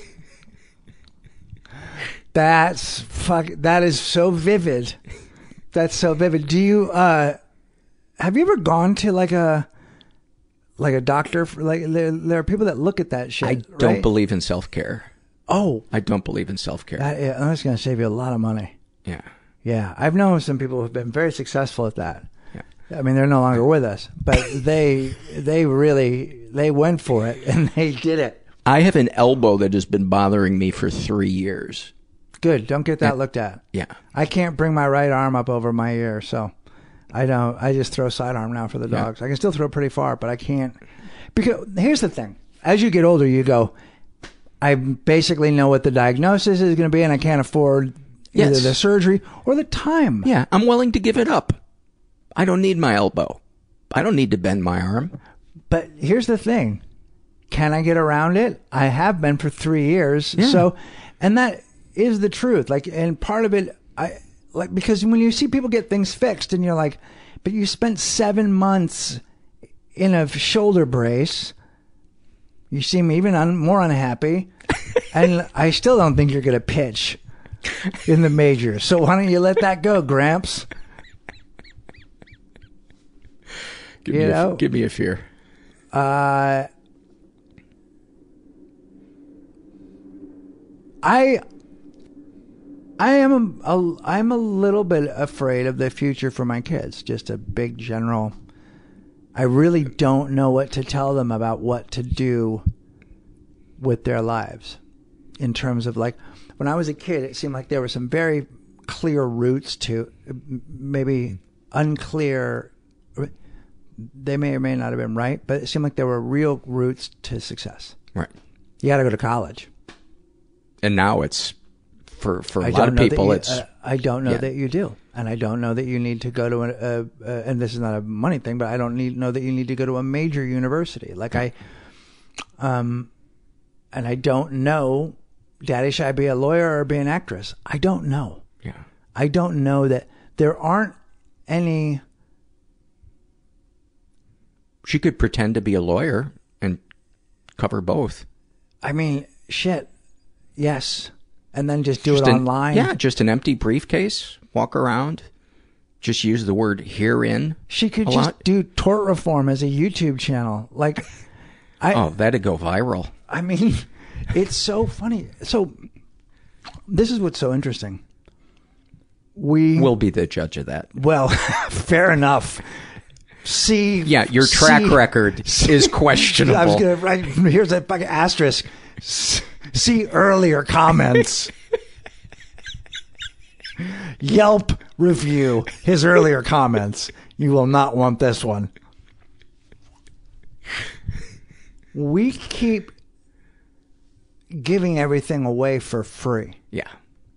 That's fuck, that is so vivid. That's so vivid. Do you, uh, have you ever gone to like a, like a doctor for, like, there, there are people that look at that shit. I don't right? believe in self-care. Oh, I don't believe in self-care. That, yeah, that's going to save you a lot of money. Yeah. Yeah. I've known some people who've been very successful at that. Yeah. I mean, they're no longer with us, but they, they really, they went for it and they did it. I have an elbow that has been bothering me for three years. Good. Don't get that yeah. looked at. Yeah. I can't bring my right arm up over my ear, so I don't, I just throw sidearm now for the dogs. Yeah. I can still throw pretty far, but I can't. Because here's the thing. As you get older, you go, I basically know what the diagnosis is going to be, and I can't afford either yes. the surgery or the time. Yeah, I'm willing to give it up. I don't need my elbow. I don't need to bend my arm. But here's the thing. Can I get around it? I have been for three years. Yeah. So, and that is the truth. Like, and part of it, I like, because when you see people get things fixed and you're like, but you spent seven months in a shoulder brace. You seem even un- more unhappy. And I still don't think you're going to pitch in the majors. So why don't you let that go, Gramps? Give, you me, know? a, give me a fear. Uh, I I am a, a, I'm a little bit afraid of the future for my kids. Just a big general. I really don't know what to tell them about what to do with their lives. In terms of, like, when I was a kid, it seemed like there were some very clear routes to, maybe unclear, they may or may not have been right, but it seemed like there were real routes to success. Right. You got to go to college. And now it's, for, for a I lot of people, you, it's... Uh, I don't know yeah. that you do. And I don't know that you need to go to, a, a, a, and this is not a money thing, but I don't need know that you need to go to a major university. Like I, um, and I don't know, Daddy, should I be a lawyer or be an actress? I don't know. Yeah. I don't know that there aren't any. She could pretend to be a lawyer and cover both. I mean, shit. Yes. And then just do just it an, online. Yeah, just an empty briefcase. Walk around. Just use the word herein. She could a just lot. do tort reform as a YouTube channel. Like, I. Oh, that'd go viral. I mean, it's so funny. So, this is what's so interesting. We will be the judge of that. Well, fair enough. See, yeah, your track see, record is questionable. I was gonna write. Here's a fucking asterisk. See earlier comments. Yelp review his earlier comments. You will not want this one. We keep giving everything away for free. Yeah.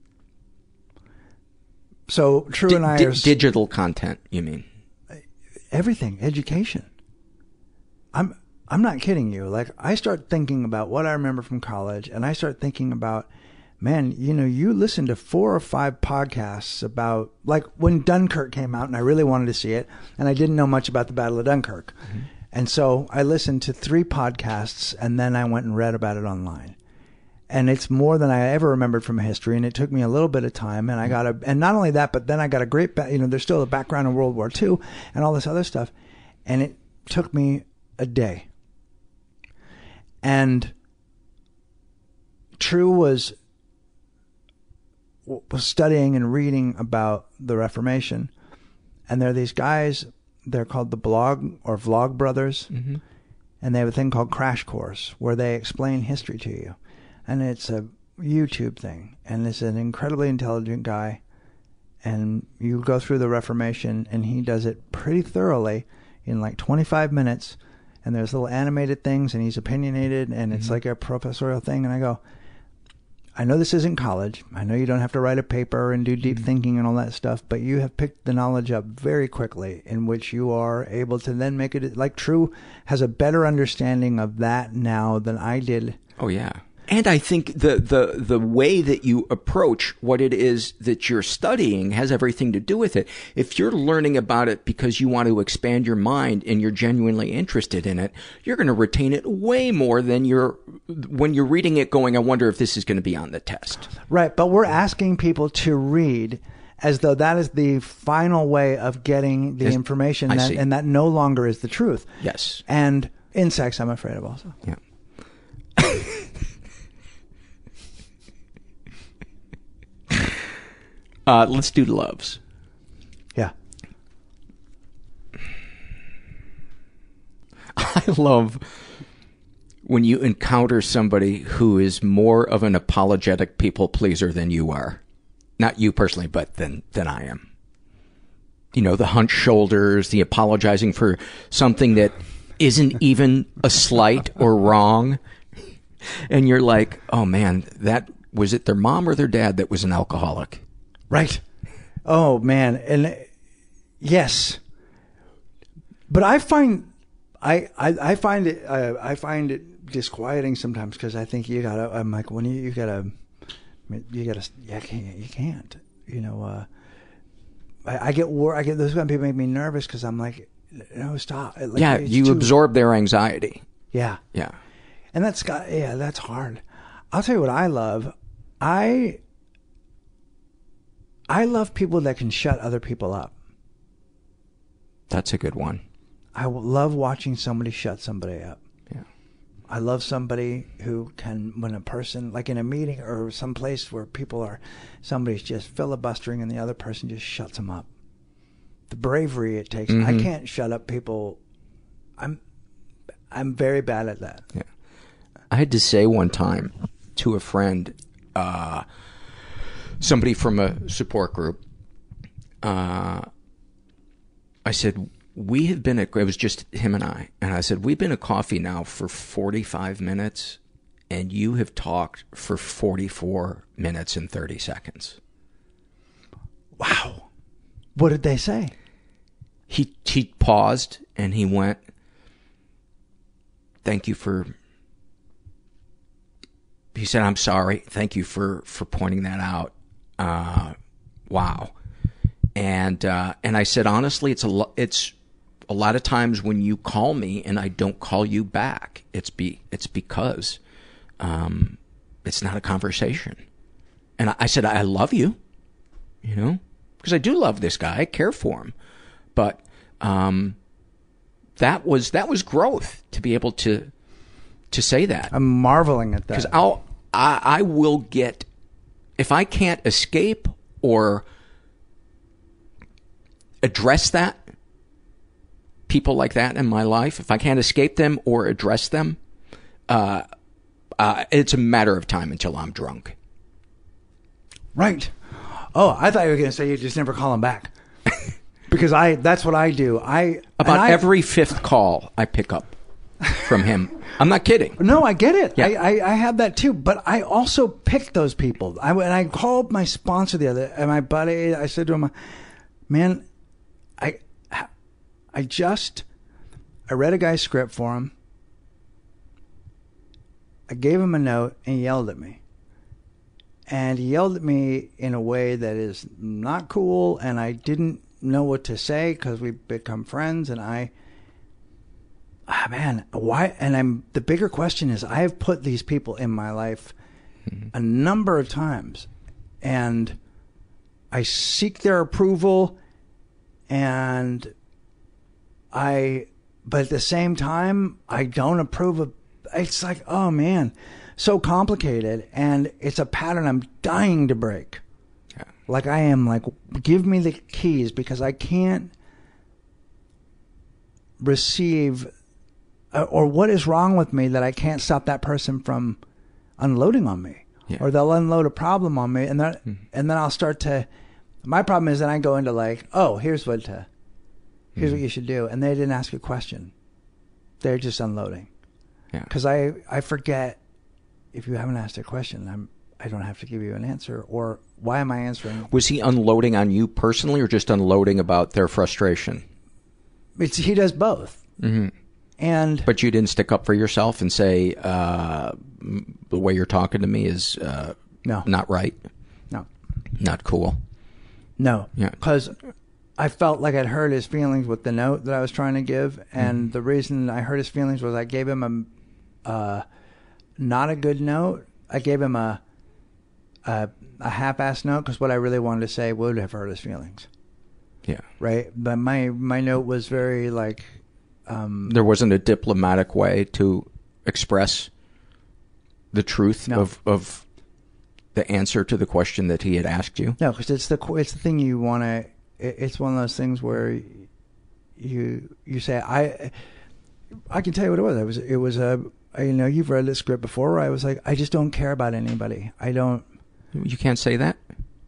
So True D- and I d- are digital content. You mean? everything, education. I'm I'm not kidding you. Like, I start thinking about what I remember from college, and I start thinking about, man, you know, you listen to four or five podcasts about, like, when Dunkirk came out, and I really wanted to see it, and I didn't know much about the Battle of Dunkirk. Mm-hmm. And so I listened to three podcasts, and then I went and read about it online. And it's more than I ever remembered from history, and it took me a little bit of time, and I got a, and not only that, but then I got a great, ba- you know, there's still a background in World War Two and all this other stuff, and it took me a day. And True was was studying and reading about the Reformation, and there are these guys, they're called the Blog or Vlog Brothers, mm-hmm. and they have a thing called Crash Course, where they explain history to you. And it's a YouTube thing, and it's an incredibly intelligent guy, and you go through the Reformation, and he does it pretty thoroughly in like twenty-five minutes, and there's little animated things, and he's opinionated, and it's mm-hmm. like a professorial thing, and I go, I know this isn't college, I know you don't have to write a paper and do deep mm-hmm. thinking and all that stuff, but you have picked the knowledge up very quickly, in which you are able to then make it, like True has a better understanding of that now than I did. Oh, yeah. And I think the, the, the way that you approach what it is that you're studying has everything to do with it. If you're learning about it because you want to expand your mind and you're genuinely interested in it, you're going to retain it way more than you're, when you're reading it going, I wonder if this is going to be on the test. Right. But we're asking people to read as though that is the final way of getting the yes, information, that, and that no longer is the truth. Yes. And insects, I'm afraid of also. Yeah. Uh, let's do loves. Yeah. I love when you encounter somebody who is more of an apologetic people pleaser than you are. Not you personally, but than, than I am. You know, the hunched shoulders, the apologizing for something that isn't even a slight or wrong. And you're like, oh man, that was it their mom or their dad that was an alcoholic? Right. Oh man. And yes, but I find, I, I, I find it, I, I find it disquieting sometimes, because I think you gotta, I'm like, when you, you gotta, you gotta, you can't, you can't, you know, uh, I, I get war, I get, those kind of people make me nervous, because I'm like, no, stop. Like, yeah. You too, absorb their anxiety. Yeah. Yeah. And that's got, yeah, that's hard. I'll tell you what I love. I, I love people that can shut other people up. That's a good one. I love watching somebody shut somebody up. Yeah. I love somebody who can, when a person, like in a meeting or some place where people are, somebody's just filibustering and the other person just shuts them up. The bravery it takes. Mm-hmm. I can't shut up people. I'm, I'm very bad at that. Yeah. I had to say one time to a friend, uh, somebody from a support group, uh, I said, we have been at, it was just him and I, and I said, we've been at coffee now for forty-five minutes, and you have talked for forty-four minutes and thirty seconds. Wow. What did they say? He, he paused, and he went, thank you for, he said, I'm sorry, thank you for, for pointing that out. Uh, wow. And, uh, and I said, honestly, it's a lo- it's a lot of times when you call me and I don't call you back, it's be, it's because, um, it's not a conversation. And I, I said, I love you, you know, because I do love this guy. I care for him. But, um, that was, that was growth to be able to, to say that. I'm marveling at that. Because I'll, I, I will get, if I can't escape or address that, people like that in my life, if I can't escape them or address them, uh, uh, it's a matter of time until I'm drunk. Right. Oh, I thought you were going to say you just never call them back. Because I, that's what I do. I About I, every fifth call I pick up from him. I'm not kidding. No, I get it. Yeah. I, I, I have that too. But I also pick those people. I, and I called my sponsor the other, and my buddy, I said to him, man, I, I just, I read a guy's script for him. I gave him a note and he yelled at me. And he yelled at me in a way that is not cool, and I didn't know what to say because we've become friends, and I, ah, man, why? And I'm, the bigger question is, I have put these people in my life mm-hmm. a number of times, and I seek their approval, and I, but at the same time, I don't approve of, it's like, oh man, so complicated, and it's a pattern I'm dying to break. Yeah. Like I am like, give me the keys, because I can't receive, uh, or what is wrong with me that I can't stop that person from unloading on me. Yeah. Or they'll unload a problem on me, and then mm-hmm. and then I'll start to, my problem is then I go into like, oh, here's what to, here's mm-hmm. what you should do, and they didn't ask a question. They're just unloading. Yeah. Because I, I forget, if you haven't asked a question, I'm I don't have to give you an answer, or why am I answering? Was he unloading on you personally, or just unloading about their frustration? It's he does both. Mm-hmm. And but you didn't stick up for yourself and say uh, the way you're talking to me is uh, no not right. No, not cool. No, yeah, because I felt like I'd hurt his feelings with the note that I was trying to give, and mm-hmm. the reason I hurt his feelings was I gave him a. Uh, not a good note. I gave him a a, a half-assed note because what I really wanted to say would have hurt his feelings. Yeah. Right? But my, my note was very like... Um, there wasn't a diplomatic way to express the truth no. of, of the answer to the question that he had asked you? No, because it's the, it's the thing you want to... It, it's one of those things where you you say, I I can tell you what it was. It was, it was a... You know, you've read this script before where I was like, I just don't care about anybody. I don't... You can't say that?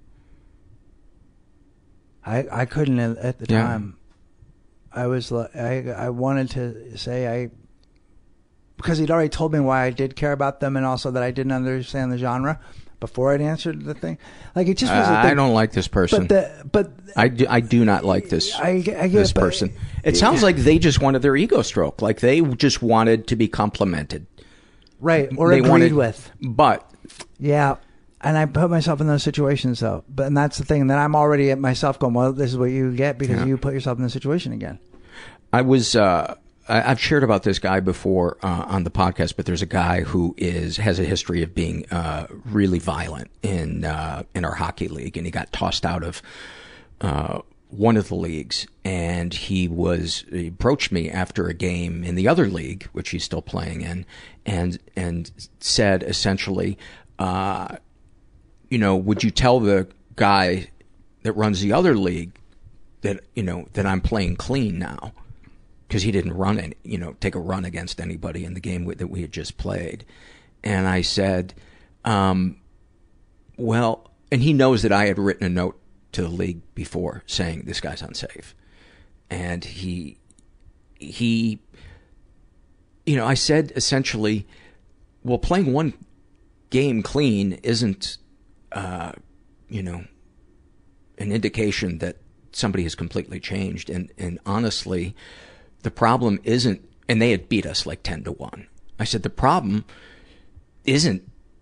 I I couldn't at, at the yeah. time. I was like, I, I wanted to say I... Because he'd already told me why I did care about them, and also that I didn't understand the genre before I'd answered the thing. Like, it just was uh, a thing. I don't like this person. But, the, but I, do, I do not like this, I, I get this it, but, person. It sounds like they just wanted their ego stroked. Like they just wanted to be complimented. Right, or they agreed wanted, with. But... Yeah, and I put myself in those situations, though. But and that's the thing. And then I'm already at myself going, well, this is what you get because yeah. you put yourself in the situation again. I was... Uh, I've shared about this guy before uh, on the podcast, but there's a guy who is has a history of being uh, really violent in uh, in our hockey league, and he got tossed out of uh, one of the leagues. And he was he approached me after a game in the other league, which he's still playing in, and and said essentially, uh, you know, would you tell the guy that runs the other league that you know that I'm playing clean now? Because he didn't run any, you know, take a run against anybody in the game that we had just played. And I said, um, well, and he knows that I had written a note to the league before saying this guy's unsafe. And he, he, you know, I said essentially, well, playing one game clean isn't, uh, you know, an indication that somebody has completely changed. And, and honestly, the problem isn't, and they had beat us like ten to one. I said, the problem isn't,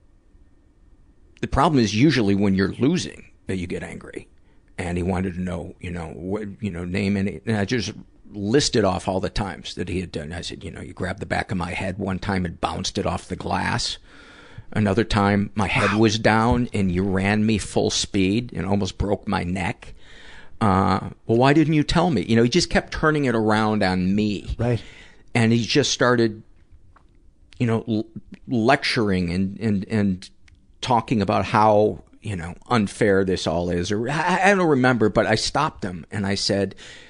the problem is usually when you're losing that you get angry. And he wanted to know, you know, what, you know, name any, and I just listed off all the times that he had done. I said, you know, you grabbed the back of my head one time and bounced it off the glass. Another time my head was down and you ran me full speed and almost broke my neck. Uh, well, why didn't you tell me? You know, he just kept turning it around on me. Right. And he just started, you know, l- lecturing and, and, and talking about how, you know, unfair this all is. Or I, I don't remember, but I stopped him and I said,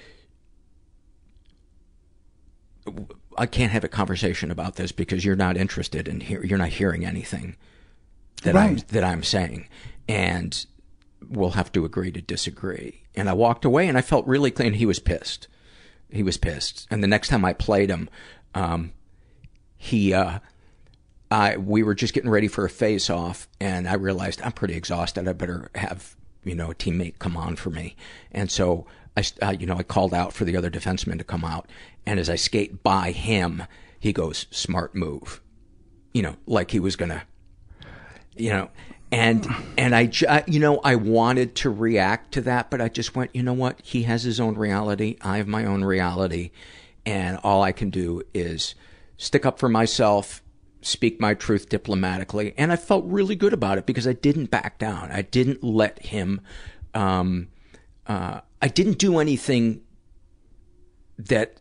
I can't have a conversation about this because you're not interested in hear, you're not hearing anything that right. I'm, that I'm saying. And we'll have to agree to disagree. And I walked away and I felt really clean. He was pissed. He was pissed. And the next time I played him, um, he, uh, I, we were just getting ready for a face off and I realized I'm pretty exhausted. I better have, you know, a teammate come on for me. And so I, uh, you know, I called out for the other defenseman to come out, and as I skate by him, he goes, "Smart move," you know, like he was gonna, you know, and and I, you know, I wanted to react to that, but I just went, you know what? He has his own reality. I have my own reality, and all I can do is stick up for myself, speak my truth diplomatically, and I felt really good about it because I didn't back down. I didn't let him. Um, uh, I didn't do anything that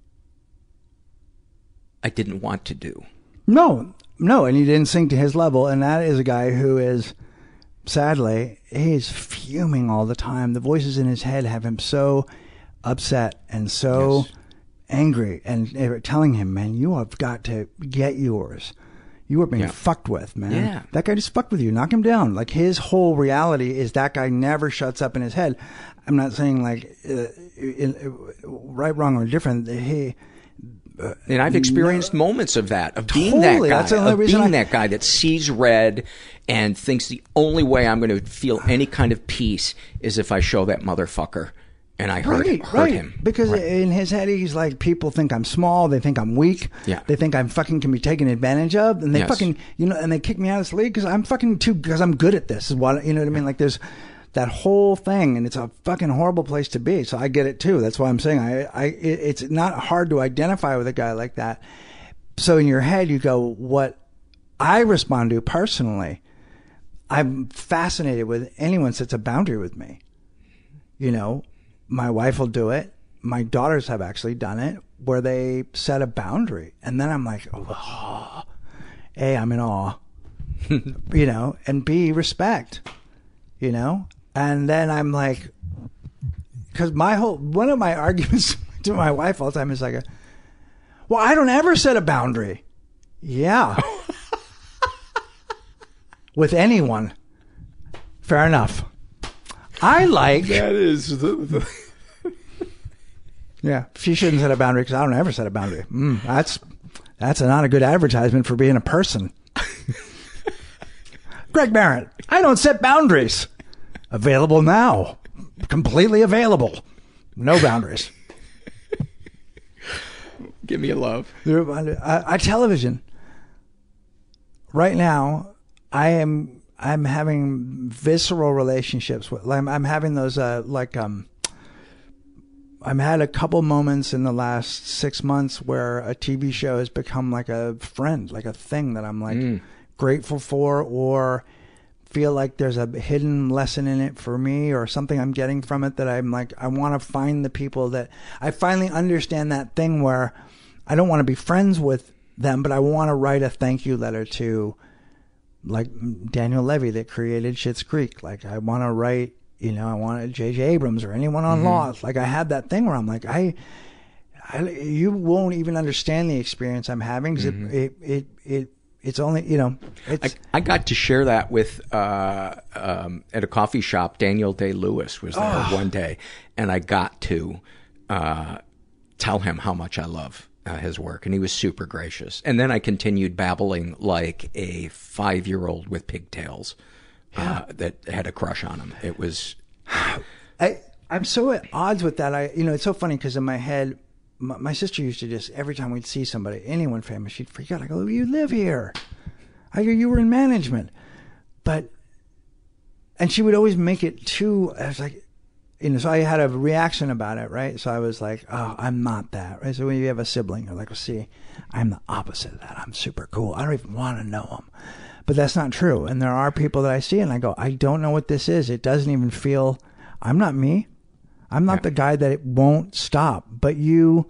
I didn't want to do. No, no, and he didn't sink to his level, and that is a guy who is, sadly, he's fuming all the time. The voices in his head have him so upset and so yes. angry, and they're telling him, man, you have got to get yours. You are being yeah. fucked with, man. Yeah. That guy just fucked with you. Knock him down. Like, his whole reality is that guy never shuts up in his head. I'm not saying, like, uh, in, uh, right, wrong, or different. He... Uh, and I've experienced no, moments of that, of being totally, that guy, that's the only of reason being I, that guy that sees red and thinks the only way I'm going to feel any kind of peace is if I show that motherfucker and I hurt, right, hurt right. him. Because right. in his head, he's like, people think I'm small, they think I'm weak, yeah. they think I'm fucking can be taken advantage of, and they yes. fucking, you know, and they kick me out of this league because I'm fucking too, because I'm good at this, is what, you know what I mean? Like, there's that whole thing, and it's a fucking horrible place to be. So I get it too. That's why I'm saying I, I, it, it's not hard to identify with a guy like that. So in your head, you go, what I respond to personally, I'm fascinated with anyone sets a boundary with me. You know, my wife will do it. My daughters have actually done it, where they set a boundary, and then I'm like, oh, A, I'm in awe, you know, and B, respect, you know. And then I'm like, because my whole, one of my arguments to my wife all the time is like, a, well, I don't ever set a boundary. Yeah. With anyone. Fair enough. I like. That is the. the... Yeah. She shouldn't set a boundary because I don't ever set a boundary. Mm, that's, that's not a good advertisement for being a person. Greg Barrett, I don't set boundaries. Available now. Completely available. No boundaries. Give me a love. I, I television. Right now, I am I'm having visceral relationships with. I'm, I'm having those uh, like um. I've had a couple moments in the last six months where a T V show has become like a friend, like a thing that I'm like mm. grateful for, or feel like there's a hidden lesson in it for me, or something I'm getting from it that I'm like, I want to find the people that I finally understand that thing where I don't want to be friends with them, but I want to write a thank you letter to, like, Daniel Levy that created Schitt's Creek. Like, I want to write, you know, I want J J Abrams or anyone on mm-hmm. Lost. Like, I had that thing where I'm like, I, I you won't even understand the experience I'm having, because mm-hmm. it, it, it, it, it's only, you know, it's. I, I got to share that with, uh, um, at a coffee shop. Daniel Day-Lewis was there oh. one day, and I got to, uh, tell him how much I love uh, his work, and he was super gracious. And then I continued babbling like a five-year-old with pigtails, yeah. uh, that had a crush on him. It was. I, I'm so at odds with that. I, you know, it's so funny because in my head, My, my sister used to just, every time we'd see somebody, anyone famous, she'd freak out. I go, you live here. I go, you were in management. But, and she would always make it too, I was like, you know, so I had a reaction about it, right? So I was like, oh, I'm not that, right? So when you have a sibling, you're like, well, see, I'm the opposite of that. I'm super cool. I don't even want to know them. But that's not true. And there are people that I see and I go, I don't know what this is. It doesn't even feel, I'm not me. I'm not yeah. the guy that it won't stop, but you,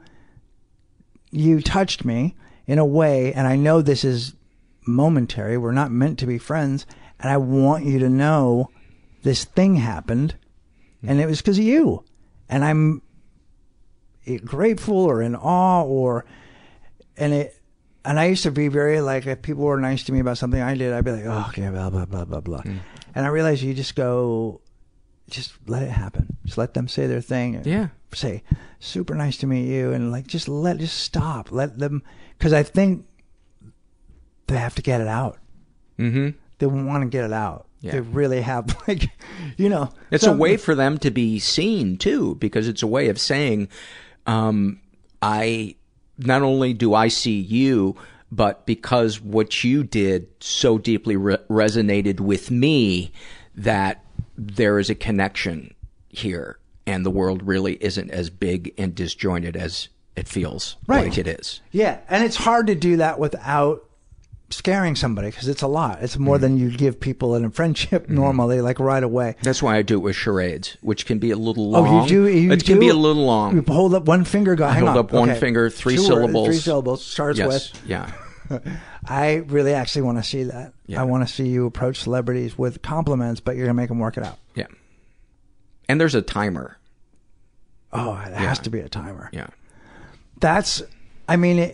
you touched me in a way, and I know this is momentary. We're not meant to be friends, and I want you to know this thing happened, and it was because of you. And I'm grateful or in awe, or, and it, and I used to be very like, if people were nice to me about something I did, I'd be like, oh, okay, blah, blah, blah, blah, blah. Mm. And I realized you just go, just let it happen. Just let them say their thing. And yeah. Say, super nice to meet you. And like, just let, just stop. Let them, because I think they have to get it out. Mm-hmm. They want to get it out. Yeah. They really have, like, you know. It's some, a way for them to be seen, too, because it's a way of saying, um, I, not only do I see you, but because what you did so deeply re- resonated with me that there is a connection here, and the world really isn't as big and disjointed as it feels right. like it is. Yeah, and it's hard to do that without scaring somebody, because it's a lot. It's more mm. than you give people in a friendship normally, mm. like right away. That's why I do it with charades, which can be a little long. Oh, you do? You it do? can be a little long. You hold up one finger, go, I hang hold on. up one okay. finger, three Two syllables. Three syllables, starts yes. with. Yeah. I really actually want to see that. Yeah. I want to see you approach celebrities with compliments, but you're going to make them work it out. Yeah. And there's a timer. Oh, it has yeah. to be a timer. Yeah. That's, I mean, it,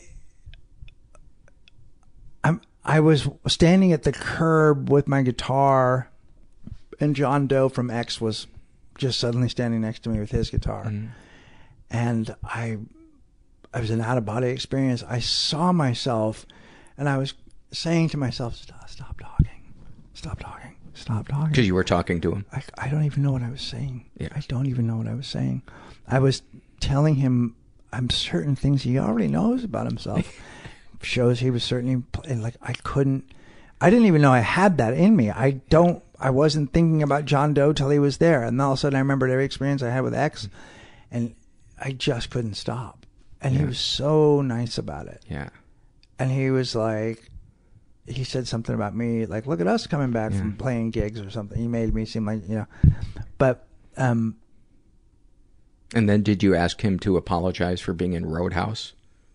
I'm, I was standing at the curb with my guitar, and John Doe from X was just suddenly standing next to me with his guitar. Mm. And I, I was an out-of-body experience. I saw myself, and I was saying to myself, stop, stop talking, stop talking, stop talking. Because you were talking to him. I, I don't even know what I was saying. Yeah. I don't even know what I was saying. I was telling him I'm certain things he already knows about himself. Shows he was certainly, like, I couldn't, I didn't even know I had that in me. I don't, I wasn't thinking about John Doe till he was there. And all of a sudden I remembered every experience I had with X, and I just couldn't stop. And yeah. he was so nice about it. Yeah. And he was like, he said something about me, like, look at us coming back yeah. from playing gigs or something. He made me seem like, you know, but, um, and then did you ask him to apologize for being in Roadhouse?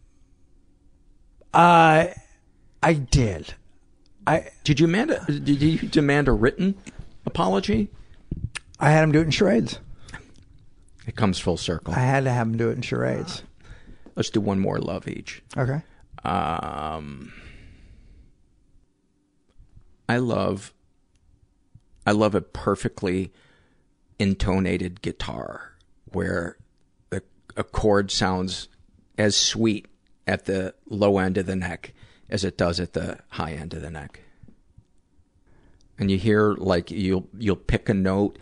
Uh, I did. I Did you demand a, did you demand a written apology? I had him do it in charades. It comes full circle. I had to have him do it in charades. Let's do one more love each. Okay. Um, I love, I love a perfectly intonated guitar where the a chord sounds as sweet at the low end of the neck as it does at the high end of the neck. And you hear, like, you'll you'll pick a note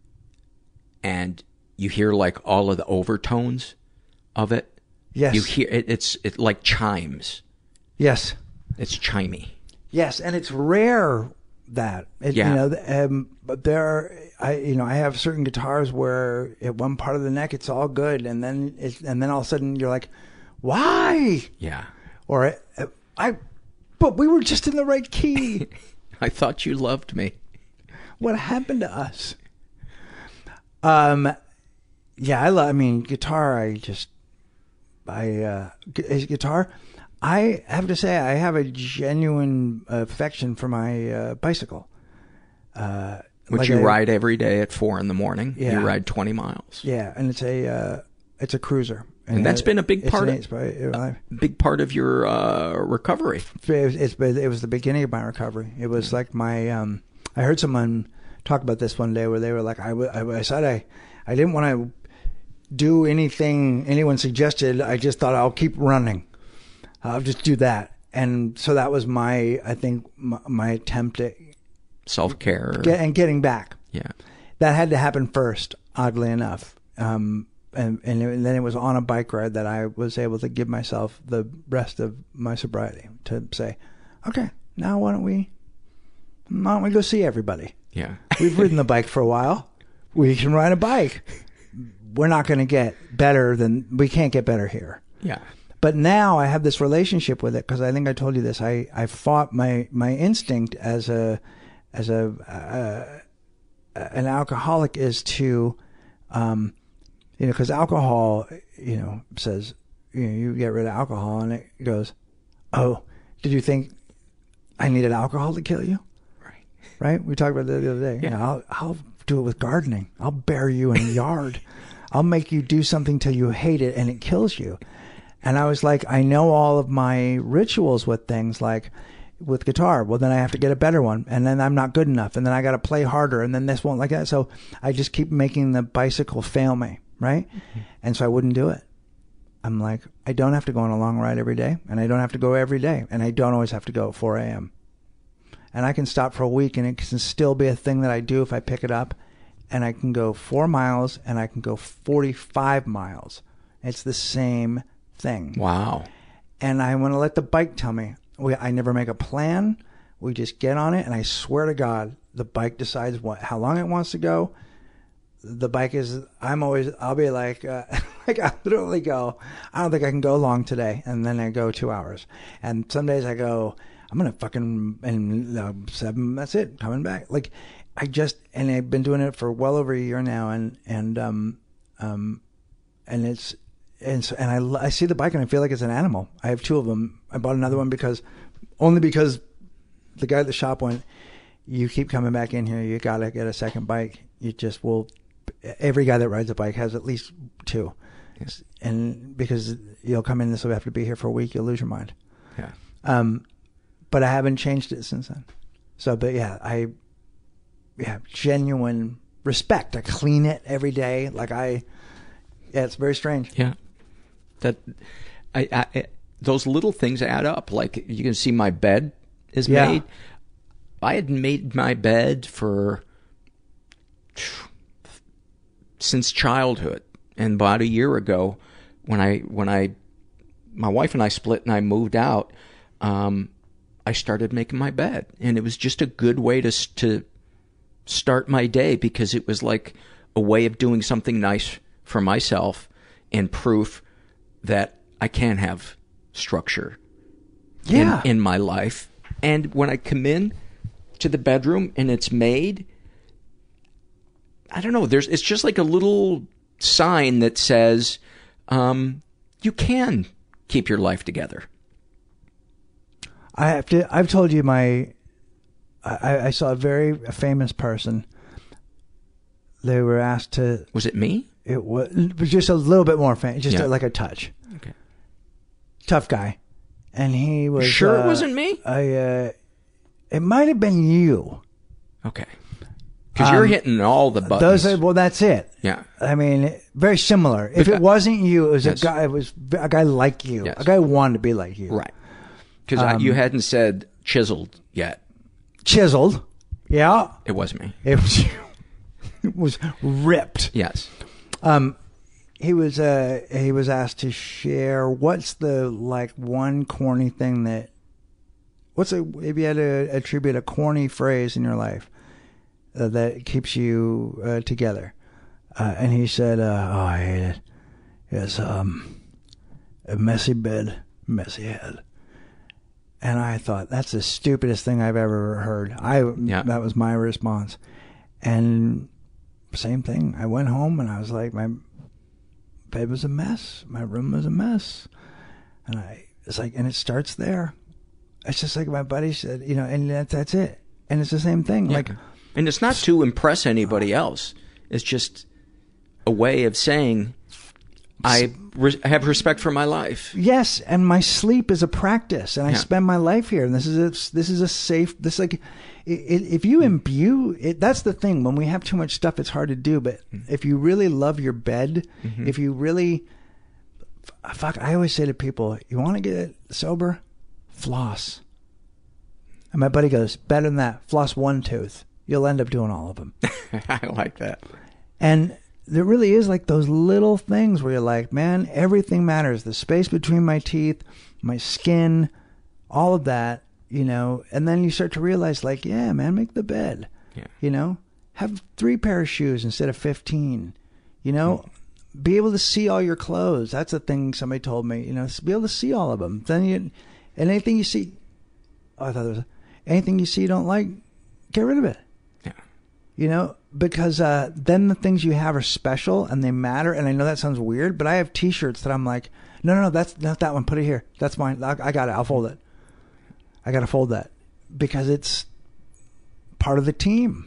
and you hear like all of the overtones of it. Yes. You hear it, it's it like chimes. Yes. It's chimey. Yes, and it's rare that it, yeah. you know, um, but there are, I you know I have certain guitars where at one part of the neck it's all good, and then it, and then all of a sudden you're like, why? Yeah. Or I, I but we were just in the right key. I thought you loved me. What happened to us? Um, yeah, I love. I mean, guitar. I just, I uh, gu- guitar. I have to say, I have a genuine affection for my uh, bicycle. Uh, Which like you I, ride every day at four in the morning. Yeah. You ride twenty miles. Yeah, and it's a uh, it's a cruiser. And, and that's it, been a big part of a big part of your uh, recovery. It's, it's it was the beginning of my recovery. It was like my um, I heard someone talk about this one day where they were like, I, I, I said I I didn't want to do anything anyone suggested. I just thought I'll keep running. I'll just do that. And so that was my I think my, my attempt at self-care get, and getting back. Yeah, that had to happen first. Oddly enough. Um, And, and, it, and then it was on a bike ride that I was able to give myself the rest of my sobriety to say, okay, now why don't we, why don't we go see everybody? Yeah. We've ridden the bike for a while. We can ride a bike. We're not going to get better than, we can't get better here. Yeah. But now I have this relationship with it because I think I told you this. I, I fought my, my instinct as a, as a, uh, an alcoholic is to, um, you know, because alcohol, you know, says, you know, you get rid of alcohol, and it goes, oh, did you think I needed alcohol to kill you? Right. Right? We talked about that the other day. Yeah. You know, I'll, I'll do it with gardening. I'll bury you in a yard. I'll make you do something till you hate it and it kills you. And I was like, I know all of my rituals with things like with guitar. Well, then I have to get a better one, and then I'm not good enough, and then I got to play harder, and then this won't like that. So I just keep making the bicycle fail me. Right? Mm-hmm. And so I wouldn't do it. I'm like, I don't have to go on a long ride every day, and I don't have to go every day, and I don't always have to go at four a.m. and I can stop for a week and it can still be a thing that I do if I pick it up, and I can go four miles and I can go forty-five miles. It's the same thing. Wow. And I want to let the bike tell me. We, I never make a plan. We just get on it, and I swear to God, the bike decides what how long it wants to go. The bike is, I'm always, I'll be like, uh, like I literally go, I don't think I can go long today. And then I go two hours. And some days I go, I'm going to fucking, and uh, seven, that's it, coming back. Like, I just, and I've been doing it for well over a year now. And, and, um, um, and it's, and so, and I, I see the bike and I feel like it's an animal. I have two of them. I bought another one because, only because the guy at the shop went, you keep coming back in here, you got to get a second bike. You just will. Every guy that rides a bike has at least two. Yes. And because you'll come in, this will have to be here for a week, you'll lose your mind. Yeah. Um, but I haven't changed it since then. So, but yeah, I have genuine respect. I clean it every day. Like I, yeah, it's very strange. Yeah. That, I, I, those little things add up. Like you can see my bed is yeah. made. I had made my bed for since childhood, and about a year ago, when I when I my wife and I split and I moved out, um, I started making my bed, and it was just a good way to to start my day because it was like a way of doing something nice for myself and proof that I can have structure yeah. in, in my life. And when I come in to the bedroom and it's made, I don't know, there's it's just like a little sign that says um, you can keep your life together. I have to, I've told you my, I, I saw a very famous person. They were asked to. Was it me? It was, it was just a little bit more famous, just yeah. a, like a touch. Okay. Tough guy. And he was. Sure uh, it wasn't me? I, uh, it might have been you. Okay. Because um, you're hitting all the buttons. Those are, well, that's it. Yeah. I mean, very similar. If it wasn't you, it was yes. a guy. It was a guy like you. Yes. A guy who wanted to be like you. Right. Because um, you hadn't said chiseled yet. Chiseled. Yeah. It wasn't me. It was. It was ripped. Yes. Um, he was. Uh, he was asked to share. What's the like one corny thing that? What's a if you had to attribute a corny phrase in your life uh, that keeps you uh, together? Uh, and he said, uh, "Oh, I hate it. It's um, a messy bed, messy head." And I thought that's the stupidest thing I've ever heard. I yeah. that was my response. And same thing. I went home and I was like, my bed was a mess. My room was a mess. And I it's like, and it starts there. It's just like my buddy said, you know, and that, that's it. And it's the same thing. Yeah. Like, and it's not to impress anybody else. It's just a way of saying, I re- have respect for my life. Yes, and my sleep is a practice, and I yeah. spend my life here. And this is a, this is a safe. This like, it, it, if you imbue it, that's the thing. When we have too much stuff, it's hard to do. But mm-hmm. if you really love your bed, mm-hmm. if you really, fuck, I always say to people, you want to get sober, floss. And my buddy goes, better than that, floss one tooth. You'll end up doing all of them. I like that. And there really is like those little things where you're like, man, everything matters. The space between my teeth, my skin, all of that, you know. And then you start to realize like, yeah, man, make the bed. Yeah. You know, have three pair of shoes instead of fifteen. You know, mm. be able to see all your clothes. That's a thing somebody told me. You know, be able to see all of them. Then you, and anything you see, oh, I thought there was anything you see you don't like, get rid of it. Yeah. You know. Because uh, then the things you have are special and they matter. And I know that sounds weird, but I have T-shirts that I'm like, no, no, no, that's not that one. Put it here. That's mine. I, I got it. I'll fold it. I got to fold that because it's part of the team.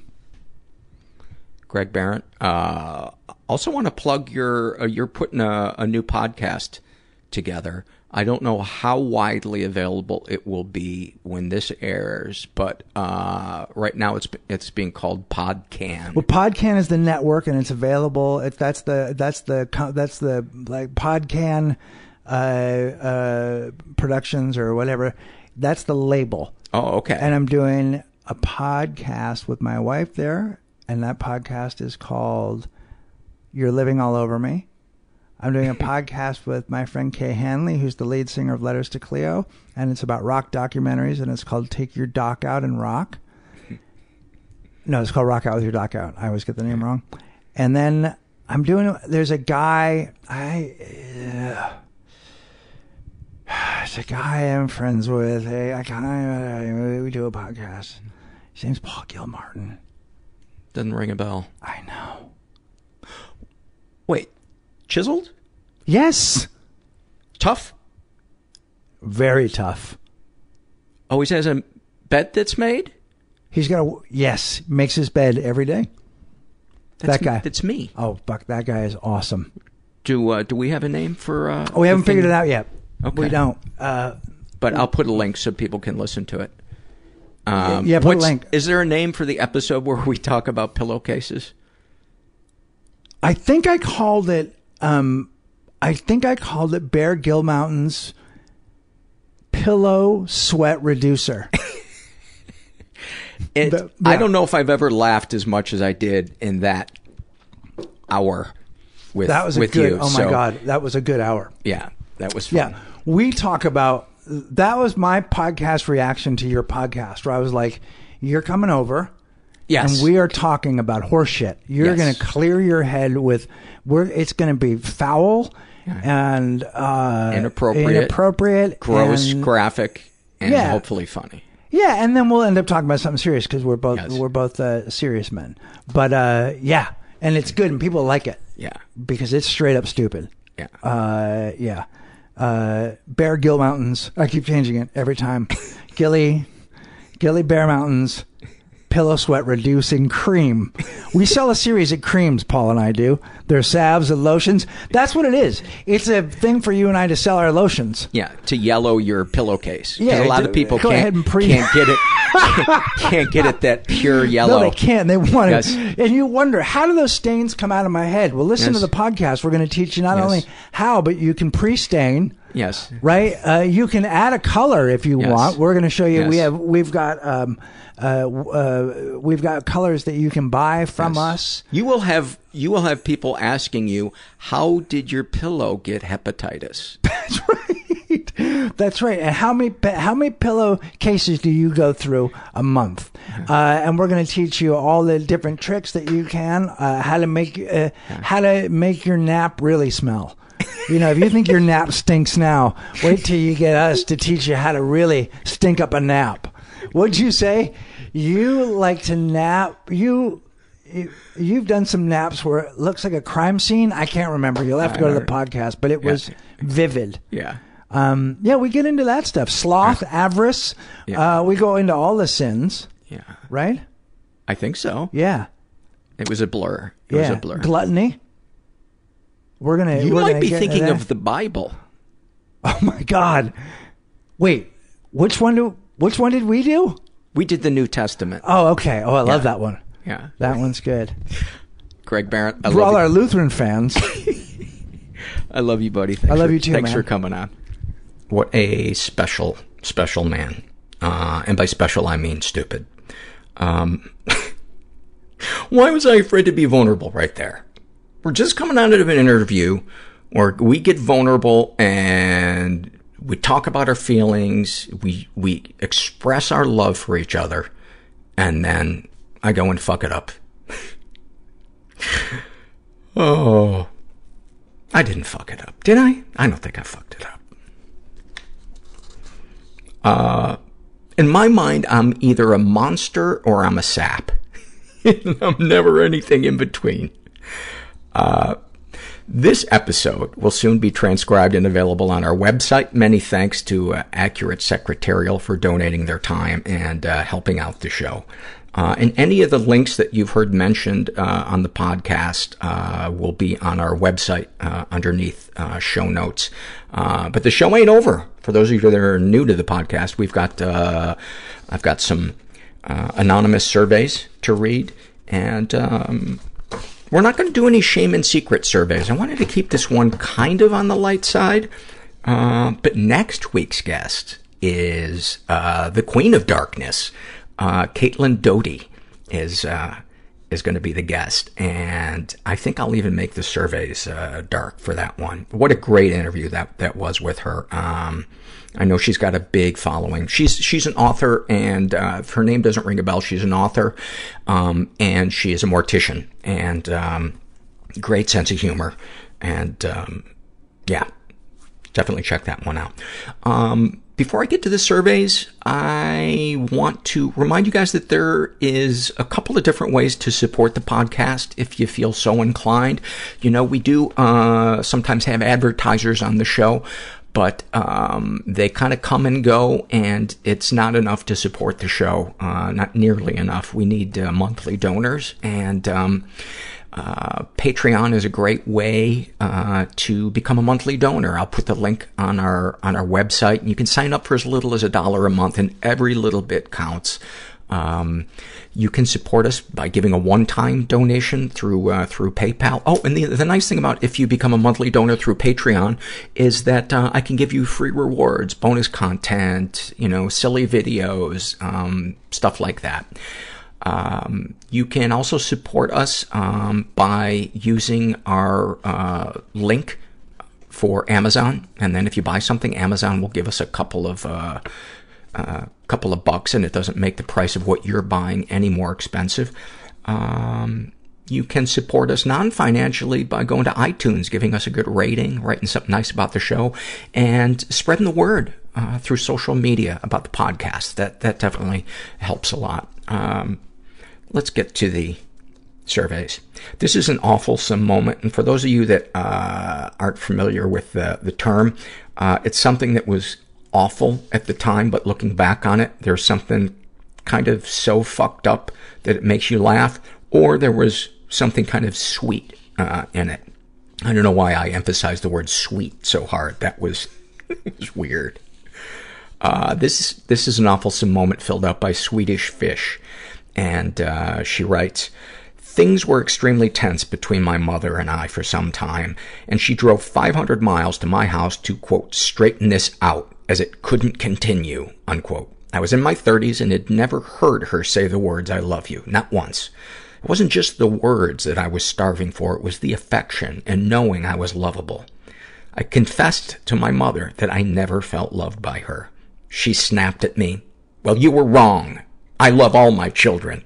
Greg Barrett. Uh, also want to plug your, uh, you're putting a, a new podcast together. I don't know how widely available it will be when this airs, but uh, right now it's it's being called Podcan. Well, Podcan is the network, and it's available. It, that's the that's the that's the like Podcan uh, uh, Productions or whatever. That's the label. Oh, okay. And I'm doing a podcast with my wife there, and that podcast is called You're Living All Over Me. I'm doing a podcast with my friend Kay Hanley, who's the lead singer of Letters to Cleo, and it's about rock documentaries, and it's called Take Your Doc Out and Rock. No, it's called Rock Out with Your Doc Out. I always get the name wrong. And then I'm doing, there's a guy, I, uh, it's a guy I'm friends with. Hey, I kind of, we do a podcast. His name's Paul Gilmartin. Doesn't ring a bell. I know. Wait, chiseled? Yes. Tough? Very tough. Always has a bed that's made? He's got a, yes, makes his bed every day. That's that guy. Me, that's me. Oh, Buck, that guy is awesome. Do uh, do we have a name for... Uh, oh, we haven't figured it out yet. Okay. We don't. Uh, but I'll put a link so people can listen to it. Um, yeah, put a link. Is there a name for the episode where we talk about pillowcases? I think I called it... Um, I think I called it Bear Gilmountain's Pillow Sweat Reducer. It, the, yeah. I don't know if I've ever laughed as much as I did in that hour with, that was a with good, you. Oh, my so, God. That was a good hour. Yeah, that was fun. Yeah, we talk about... That was my podcast reaction to your podcast, where I was like, you're coming over... Yes. And we are talking about horse shit. You're yes. going to clear your head with, we're, it's going to be foul and uh, inappropriate, inappropriate, gross, and, graphic, and yeah. hopefully funny. Yeah, and then we'll end up talking about something serious because we're both yes. we're both uh, serious men. But uh, yeah, and it's good and people like it. Yeah, because it's straight up stupid. Yeah, uh, yeah. Uh, Bear Gill Mountains. I keep changing it every time. Gilly, Gilly Bear Mountains. Pillow Sweat Reducing Cream. We sell a series of creams, Paul and I do. They're salves and lotions. That's what it is. It's a thing for you and I to sell our lotions. Yeah, to yellow your pillowcase. Yeah, a lot to, of people go can't, ahead and pre- can't get it. Can't, can't get it that pure yellow. No, they can't. They want yes. it. And you wonder, how do those stains come out of my head? Well, listen yes. to the podcast. We're going to teach you not yes. only how, but you can pre-stain. Yes. Right? Uh, you can add a color if you yes. want. We're going to show you. Yes. We have, we've got, um, uh, uh, we've got colors that you can buy from yes. us. You will have, you will have people asking you, how did your pillow get hepatitis? That's right. That's right. And how many, how many pillow cases do you go through a month? Uh, and we're going to teach you all the different tricks that you can, uh, how to make, uh, yeah. how to make your nap really smell. You know, if you think your nap stinks now, wait till you get us to teach you how to really stink up a nap. What'd you say? You like to nap? You, you, you've done some naps where it looks like a crime scene? I can't remember. You'll have to go to the podcast, but it was yeah. vivid. Yeah. Um, yeah, we get into that stuff. Sloth, avarice. Yeah. Uh, we go into all the sins. Yeah. Right? I think so. Yeah. It was a blur. It yeah. was a blur. Gluttony. We're gonna. You we're might gonna be get thinking into of the Bible. Oh my God! Wait, which one do? Which one did we do? We did the New Testament. Oh, okay. Oh, I love yeah. that one. Yeah, that one's good. Greg Barrett, I for love all you. our Lutheran fans. I love you, buddy. Thanks I love for, you too. Thanks man. for coming on. What a special, special man. Uh, and by special, I mean stupid. Um, why was I afraid to be vulnerable right there? We're just coming out of an interview where we get vulnerable and we talk about our feelings. We, we express our love for each other. And then I go and fuck it up. Oh, I didn't fuck it up. Did I? I don't think I fucked it up. Uh, in my mind, I'm either a monster or I'm a sap. I'm never anything in between. Uh, this episode will soon be transcribed and available on our website. Many thanks to uh, Accurate Secretarial for donating their time and uh, helping out the show. Uh, and any of the links that you've heard mentioned uh, on the podcast uh, will be on our website uh, underneath uh, show notes. Uh, but the show ain't over. For those of you that are new to the podcast, we've got uh, I've got some uh, anonymous surveys to read, and um, we're not going to do any shame and secret surveys. I wanted to keep this one kind of on the light side, uh, but next week's guest is uh, the Queen of Darkness. Uh, Caitlin Doty is, uh, is going to be the guest. And I think I'll even make the surveys, uh, dark for that one. What a great interview that, that was with her. Um, I know she's got a big following. She's, she's an author, and, uh, if her name doesn't ring a bell, she's an author. Um, and she is a mortician, and, um, great sense of humor. And, um, yeah, definitely check that one out. Um, Before I get to the surveys, I want to remind you guys that there is a couple of different ways to support the podcast if you feel so inclined. You know, we do uh sometimes have advertisers on the show, but um they kind of come and go, and it's not enough to support the show, uh not nearly enough. We need uh, monthly donors, and um Uh, Patreon is a great way, uh, to become a monthly donor. I'll put the link on our, on our website, and you can sign up for as little as a dollar a month, and every little bit counts. Um, you can support us by giving a one-time donation through, uh, through PayPal. Oh, and the, the nice thing about if you become a monthly donor through Patreon is that, uh, I can give you free rewards, bonus content, you know, silly videos, um, stuff like that. Um, you can also support us, um, by using our, uh, link for Amazon. And then if you buy something, Amazon will give us a couple of, uh, uh, couple of bucks, and it doesn't make the price of what you're buying any more expensive. Um, you can support us non-financially by going to iTunes, giving us a good rating, writing something nice about the show, and spreading the word, uh, through social media about the podcast. That, that definitely helps a lot. Um, Let's get to the surveys. This is an awfulsome moment, and for those of you that uh aren't familiar with the, the term, uh it's something that was awful at the time, but looking back on it, there's something kind of so fucked up that it makes you laugh, or there was something kind of sweet uh in it. I don't know why I emphasized the word sweet so hard. That was, it was weird. Uh, this, this is an awfulsome moment filled out by Swedish Fish. And, uh, she writes, things were extremely tense between my mother and I for some time, and she drove five hundred miles to my house to, quote, straighten this out, as it couldn't continue, unquote. I was in my thirties and had never heard her say the words, I love you, not once. It wasn't just the words that I was starving for, it was the affection and knowing I was lovable. I confessed to my mother that I never felt loved by her. She snapped at me, well, you were wrong. I love all my children.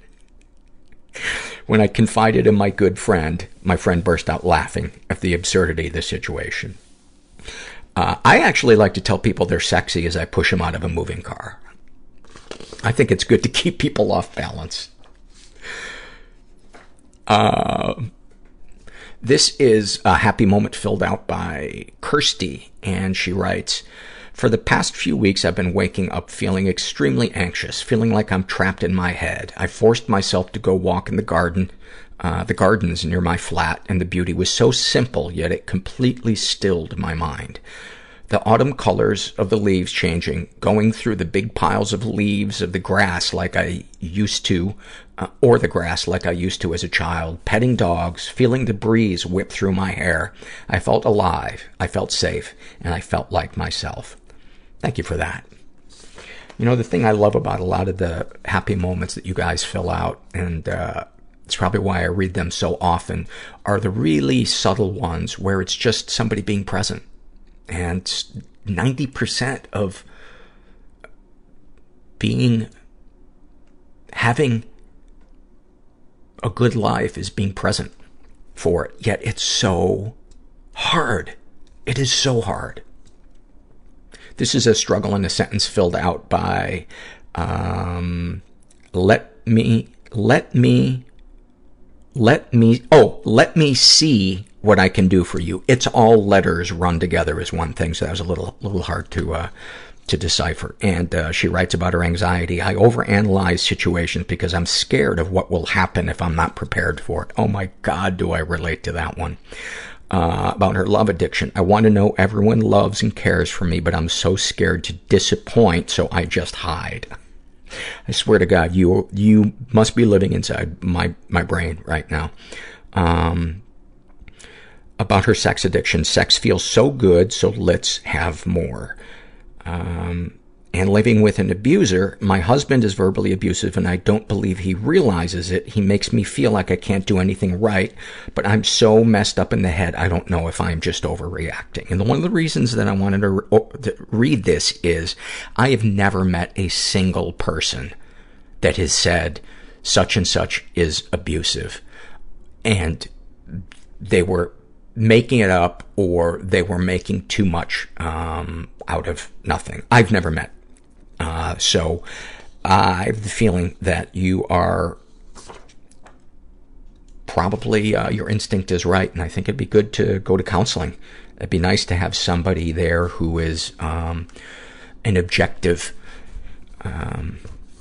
When I confided in my good friend, my friend burst out laughing at the absurdity of the situation. Uh, I actually like to tell people they're sexy as I push them out of a moving car. I think it's good to keep people off balance. Uh, this is a happy moment filled out by Kirsty, and she writes, for the past few weeks, I've been waking up feeling extremely anxious, feeling like I'm trapped in my head. I forced myself to go walk in the garden, uh, the gardens near my flat, and the beauty was so simple, yet it completely stilled my mind. The autumn colors of the leaves changing, going through the big piles of leaves of the grass like I used to, uh, or the grass like I used to as a child, petting dogs, feeling the breeze whip through my hair. I felt alive, I felt safe, and I felt like myself. Thank you for that. You know, the thing I love about a lot of the happy moments that you guys fill out, and uh it's probably why I read them so often, are the really subtle ones where it's just somebody being present. And ninety percent of being, having a good life is being present for it. Yet it's so hard. It is so hard. This is a struggle in a sentence filled out by, um, let me, let me, let me, oh, let me see what I can do for you. It's all letters run together as one thing, so that was a little, little hard to, uh, to decipher. And, uh, she writes about her anxiety. I overanalyze situations because I'm scared of what will happen if I'm not prepared for it. Oh my God, do I relate to that one. Uh, about her love addiction. I want to know everyone loves and cares for me, but I'm so scared to disappoint, so I just hide. I swear to God, you, you must be living inside my, my brain right now. Um, about her sex addiction. Sex feels so good, so let's have more. Um, and living with an abuser. My husband is verbally abusive, and I don't believe he realizes it. He makes me feel like I can't do anything right, but I'm so messed up in the head, I don't know if I'm just overreacting. And one of the reasons that I wanted to, re- to read this is I have never met a single person that has said such and such is abusive, and they were making it up or they were making too much um, out of nothing. I've never met. Uh, so I have the feeling that you are probably, uh, your instinct is right, and I think it'd be good to go to counseling. It'd be nice to have somebody there who is um, an objective um,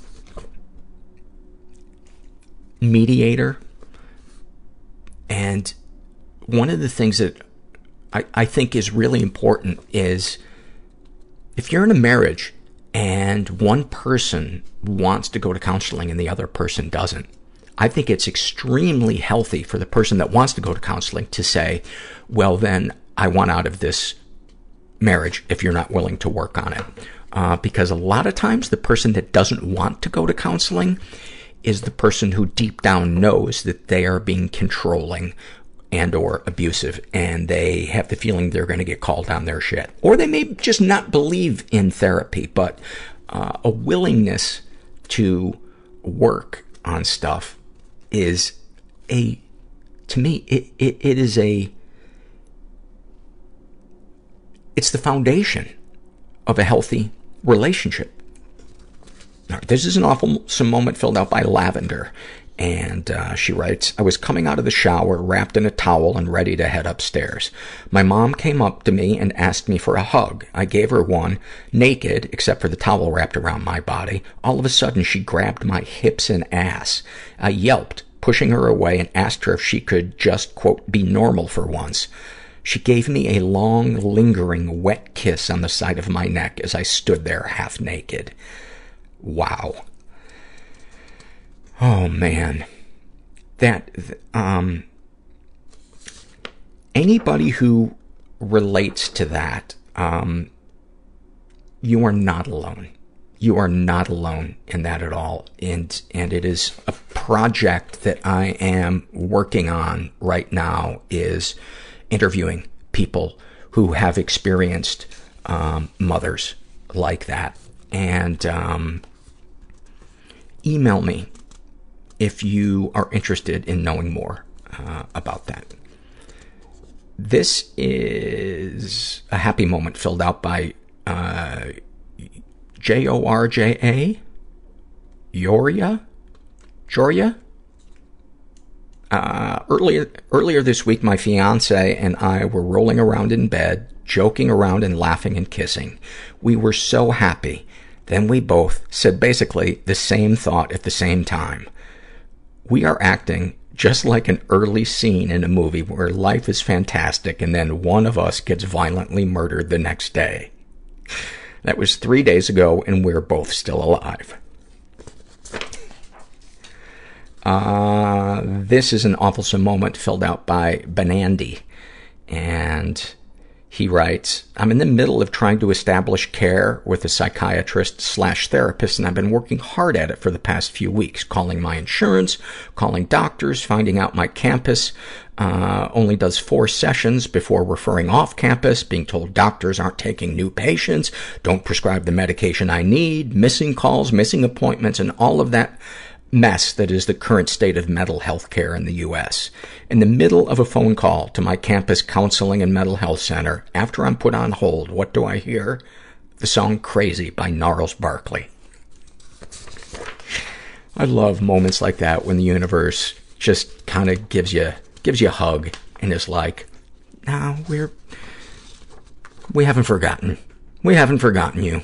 mediator. And one of the things that I, I think is really important is if you're in a marriage and one person wants to go to counseling and the other person doesn't, I think it's extremely healthy for the person that wants to go to counseling to say, well, then I want out of this marriage if you're not willing to work on it. Uh, because a lot of times the person that doesn't want to go to counseling is the person who deep down knows that they are being controlling and or abusive, and they have the feeling they're going to get called on their shit. Or they may just not believe in therapy, but uh, a willingness to work on stuff is a, to me, it, it, it is a, it's the foundation of a healthy relationship. All right, this is an awful moment filled out by Lavender. And uh, she writes, I was coming out of the shower, wrapped in a towel and ready to head upstairs. My mom came up to me and asked me for a hug. I gave her one, naked, except for the towel wrapped around my body. All of a sudden, she grabbed my hips and ass. I yelped, pushing her away, and asked her if she could just, quote, be normal for once. She gave me a long, lingering, wet kiss on the side of my neck as I stood there half naked. Wow. Oh, man. That, um, anybody who relates to that, um, you are not alone. You are not alone in that at all. And, and it is a project that I am working on right now, is interviewing people who have experienced, um, mothers like that. And, um, email me if you are interested in knowing more uh, about that. This is a happy moment filled out by uh, J O R J A, Joria, Joria. Uh, earlier, earlier this week, my fiance and I were rolling around in bed, joking around and laughing and kissing. We were so happy. Then we both said basically the same thought at the same time. We are acting just like an early scene in a movie where life is fantastic and then one of us gets violently murdered the next day. That was three days ago and we're both still alive. Uh, this is an awfulsome moment filled out by Benandy. And he writes, I'm in the middle of trying to establish care with a psychiatrist slash therapist, and I've been working hard at it for the past few weeks, calling my insurance, calling doctors, finding out my campus uh, only does four sessions before referring off campus, being told doctors aren't taking new patients, don't prescribe the medication I need, missing calls, missing appointments, and all of that mess that is the current state of mental health care in the U S. In the middle of a phone call to my campus counseling and mental health center, after I'm put on hold, what do I hear? The song Crazy by Gnarls Barkley. I love moments like that when the universe just kind of gives you, gives you a hug and is like, no, we're, we haven't forgotten. We haven't forgotten you.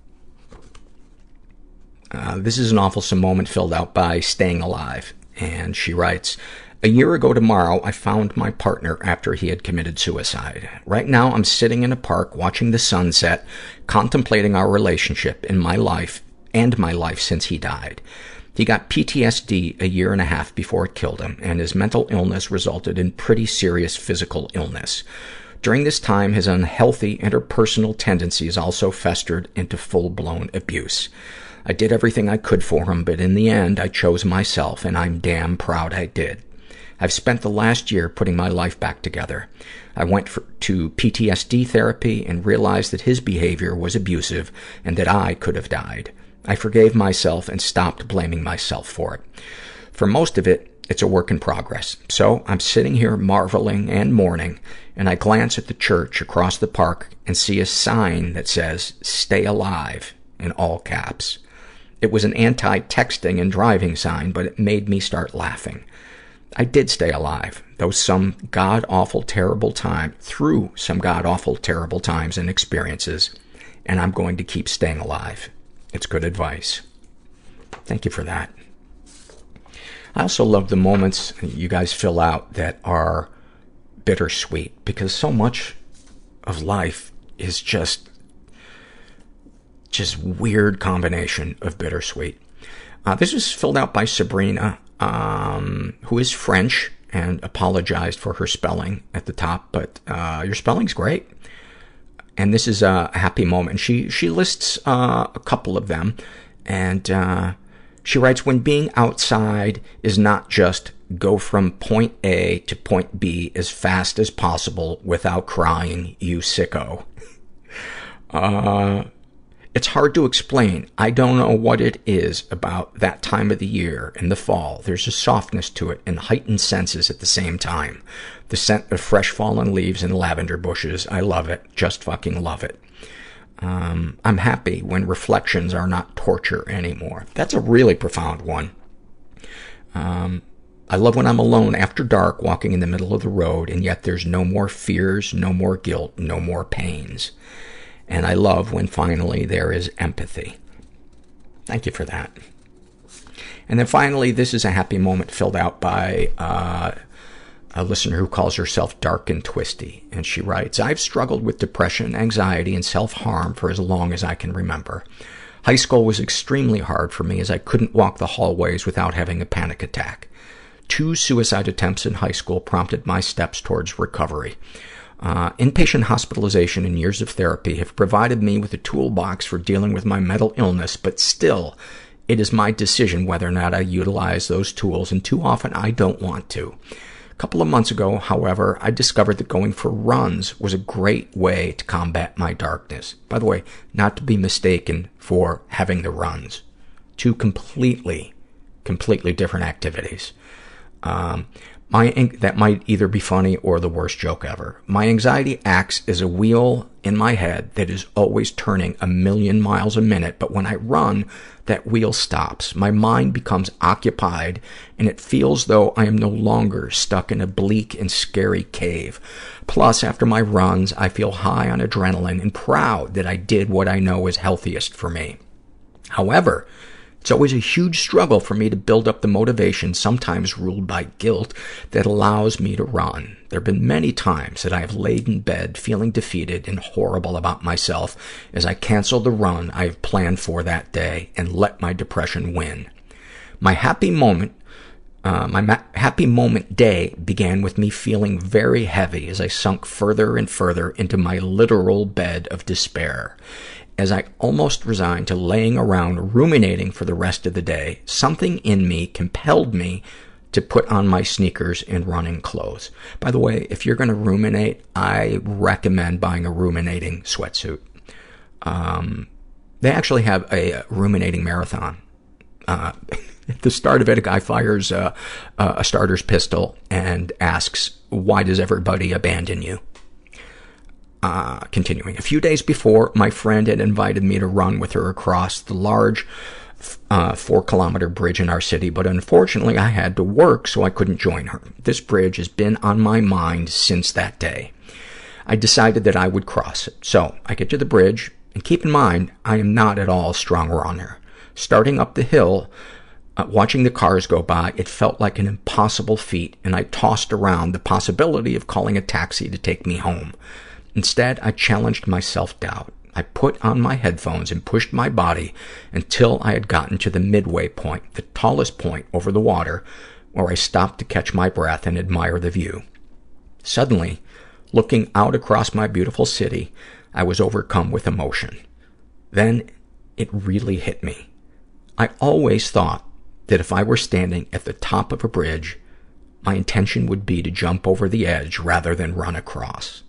Uh, this is an awfulsome moment filled out by Staying Alive. And she writes, a year ago tomorrow, I found my partner after he had committed suicide. Right now, I'm sitting in a park watching the sunset, contemplating our relationship in my life and my life since he died. He got P T S D a year and a half before it killed him, and his mental illness resulted in pretty serious physical illness. During this time, his unhealthy interpersonal tendencies also festered into full-blown abuse. I did everything I could for him, but in the end, I chose myself, and I'm damn proud I did. I've spent the last year putting my life back together. I went for, to P T S D therapy and realized that his behavior was abusive and that I could have died. I forgave myself and stopped blaming myself for it. For most of it, it's a work in progress. So I'm sitting here marveling and mourning, and I glance at the church across the park and see a sign that says, "Stay alive," in all caps. It was an anti-texting and driving sign, but it made me start laughing. I did stay alive, though some god-awful terrible time, through some god-awful terrible times and experiences, and I'm going to keep staying alive. It's good advice. Thank you for that. I also love the moments you guys fill out that are bittersweet, because so much of life is just, just weird combination of bittersweet. Uh, this is filled out by Sabrina, um, who is French and apologized for her spelling at the top, but, uh, your spelling's great. And this is a happy moment. She, she lists, uh, a couple of them, and, uh, she writes, when being outside is not just go from point A to point B as fast as possible without crying, you sicko. Uh, it's hard to explain. I don't know what it is about that time of the year in the fall. There's a softness to it and heightened senses at the same time. The scent of fresh fallen leaves and lavender bushes. I love it. Just fucking love it. Um, I'm happy when reflections are not torture anymore. That's a really profound one. Um, I love when I'm alone after dark walking in the middle of the road, and yet there's no more fears, no more guilt, no more pains. And I love when finally there is empathy. Thank you for that. And then finally, this is a happy moment filled out by, uh, a listener who calls herself Dark and Twisty. And she writes, I've struggled with depression, anxiety, and self-harm for as long as I can remember. High school was extremely hard for me as I couldn't walk the hallways without having a panic attack. Two suicide attempts in high school prompted my steps towards recovery. Uh, inpatient hospitalization and years of therapy have provided me with a toolbox for dealing with my mental illness, but still, it is my decision whether or not I utilize those tools, and too often I don't want to. A couple of months ago, however, I discovered that going for runs was a great way to combat my darkness. By the way, not to be mistaken for having the runs. Two completely, completely different activities. Um, my, that might either be funny or the worst joke ever. My anxiety acts as a wheel in my head that is always turning a million miles a minute, but when I run, that wheel stops. My mind becomes occupied, and it feels though I am no longer stuck in a bleak and scary cave. Plus, after my runs, I feel high on adrenaline and proud that I did what I know is healthiest for me. However, it's always a huge struggle for me to build up the motivation, sometimes ruled by guilt, that allows me to run. There have been many times that I have laid in bed feeling defeated and horrible about myself as I cancel the run I have planned for that day and let my depression win. My happy moment, uh, my ma- happy moment day began with me feeling very heavy as I sunk further and further into my literal bed of despair. As I almost resigned to laying around ruminating for the rest of the day, something in me compelled me to put on my sneakers and running clothes. By the way, if you're going to ruminate, I recommend buying a ruminating sweatsuit. Um, they actually have a ruminating marathon. Uh, at the start of it, a guy fires uh, a starter's pistol and asks, why does everybody abandon you? Uh, continuing. A few days before, my friend had invited me to run with her across the large uh, four-kilometer bridge in our city, but unfortunately I had to work, so I couldn't join her. This bridge has been on my mind since that day. I decided that I would cross it. So I get to the bridge, and keep in mind, I am not at all a strong runner. Starting up the hill, uh, watching the cars go by, it felt like an impossible feat, and I tossed around the possibility of calling a taxi to take me home. Instead, I challenged my self-doubt. I put on my headphones and pushed my body until I had gotten to the midway point, the tallest point over the water, where I stopped to catch my breath and admire the view. Suddenly, Looking out across my beautiful city, I was overcome with emotion. Then it really hit me. I always thought that if I were standing at the top of a bridge, my intention would be to jump over the edge rather than run across.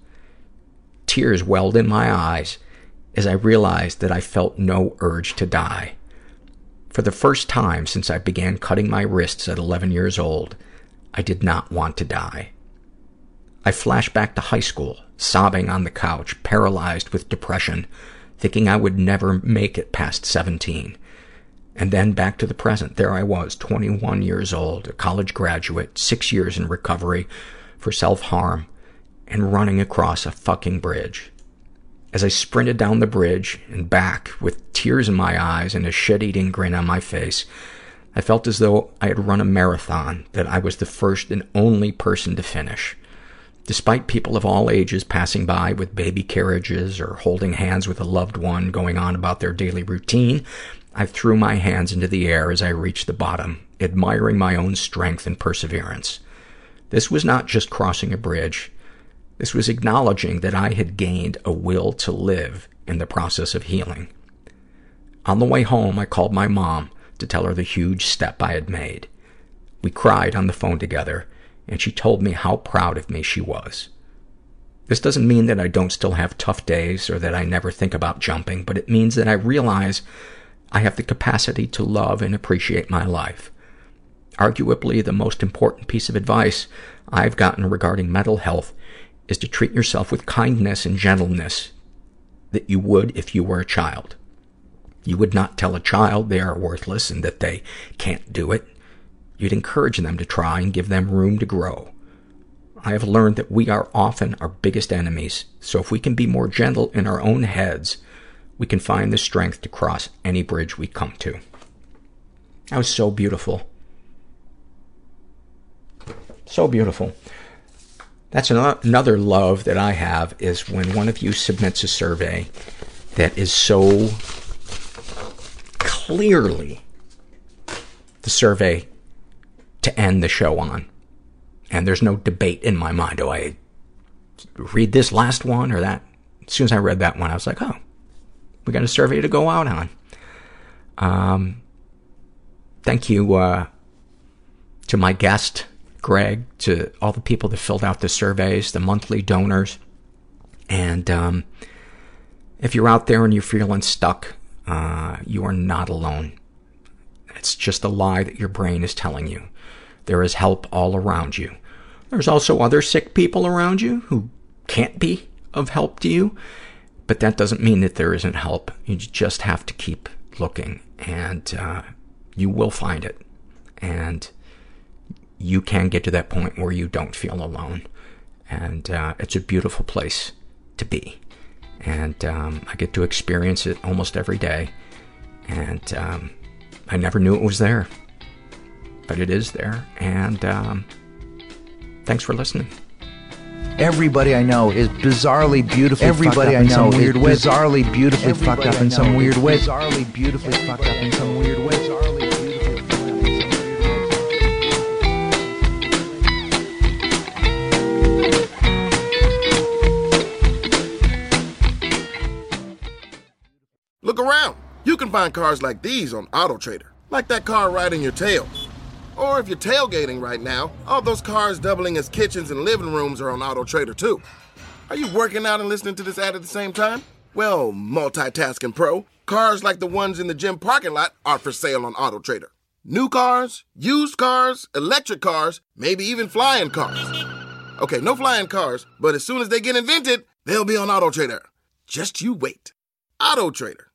Tears welled in my eyes as I realized that I felt no urge to die. For the first time since I began cutting my wrists at eleven years old, I did not want to die. I flashed back to high school, sobbing on the couch, paralyzed with depression, thinking I would never make it past seventeen. And then back to the present. There I was, twenty-one years old, a college graduate, six years in recovery for self-harm, and running across a fucking bridge. As I sprinted down the bridge and back with tears in my eyes and a shit-eating grin on my face, I felt as though I had run a marathon, that I was the first and only person to finish. Despite people of all ages passing by with baby carriages or holding hands with a loved one going on about their daily routine, I threw my hands into the air as I reached the bottom, admiring my own strength and perseverance. This was not just crossing a bridge. This was acknowledging that I had gained a will to live in the process of healing. On the way home, I called my mom to tell her the huge step I had made. We cried on the phone together, and she told me how proud of me she was. This doesn't mean that I don't still have tough days or that I never think about jumping, but it means that I realize I have the capacity to love and appreciate my life. Arguably, the most important piece of advice I've gotten regarding mental health is to treat yourself with kindness and gentleness that you would if you were a child. You would not tell a child they are worthless and that they can't do it. You'd encourage them to try and give them room to grow. I have learned that we are often our biggest enemies, so if we can be more gentle in our own heads, we can find the strength to cross any bridge we come to. That was so beautiful. So beautiful. That's another love that I have, is when one of you submits a survey that is so clearly the survey to end the show on. And there's no debate in my mind. Do I read this last one or that? As soon as I read that one, I was like, oh, we got a survey to go out on. Um, thank you uh, to my guest, Greg, to all the people that filled out the surveys, the monthly donors. And um, if you're out there and you're feeling stuck, uh, you are not alone. It's just a lie that your brain is telling you. There is help all around you. There's also other sick people around you who can't be of help to you, but that doesn't mean that there isn't help. You just have to keep looking, and uh, you will find it. And you can get to that point where you don't feel alone. And uh, it's a beautiful place to be. And um, I get to experience it almost every day. And um, I never knew it was there. But it is there. And um, thanks for listening. Everybody I know is bizarrely beautifully Everybody fucked up I know in some weird way. Bizarrely beautifully Everybody fucked up in some weird way. Bizarrely beautifully fucked up in some weird way. Look around. You can find cars like these on AutoTrader. Like that car riding your tail. Or if you're tailgating right now, all those cars doubling as kitchens and living rooms are on AutoTrader too. Are you working out and listening to this ad at the same time? Well, multitasking pro, cars like the ones in the gym parking lot are for sale on AutoTrader. New cars, used cars, electric cars, maybe even flying cars. Okay, no flying cars, but as soon as they get invented, they'll be on AutoTrader. Just you wait. AutoTrader.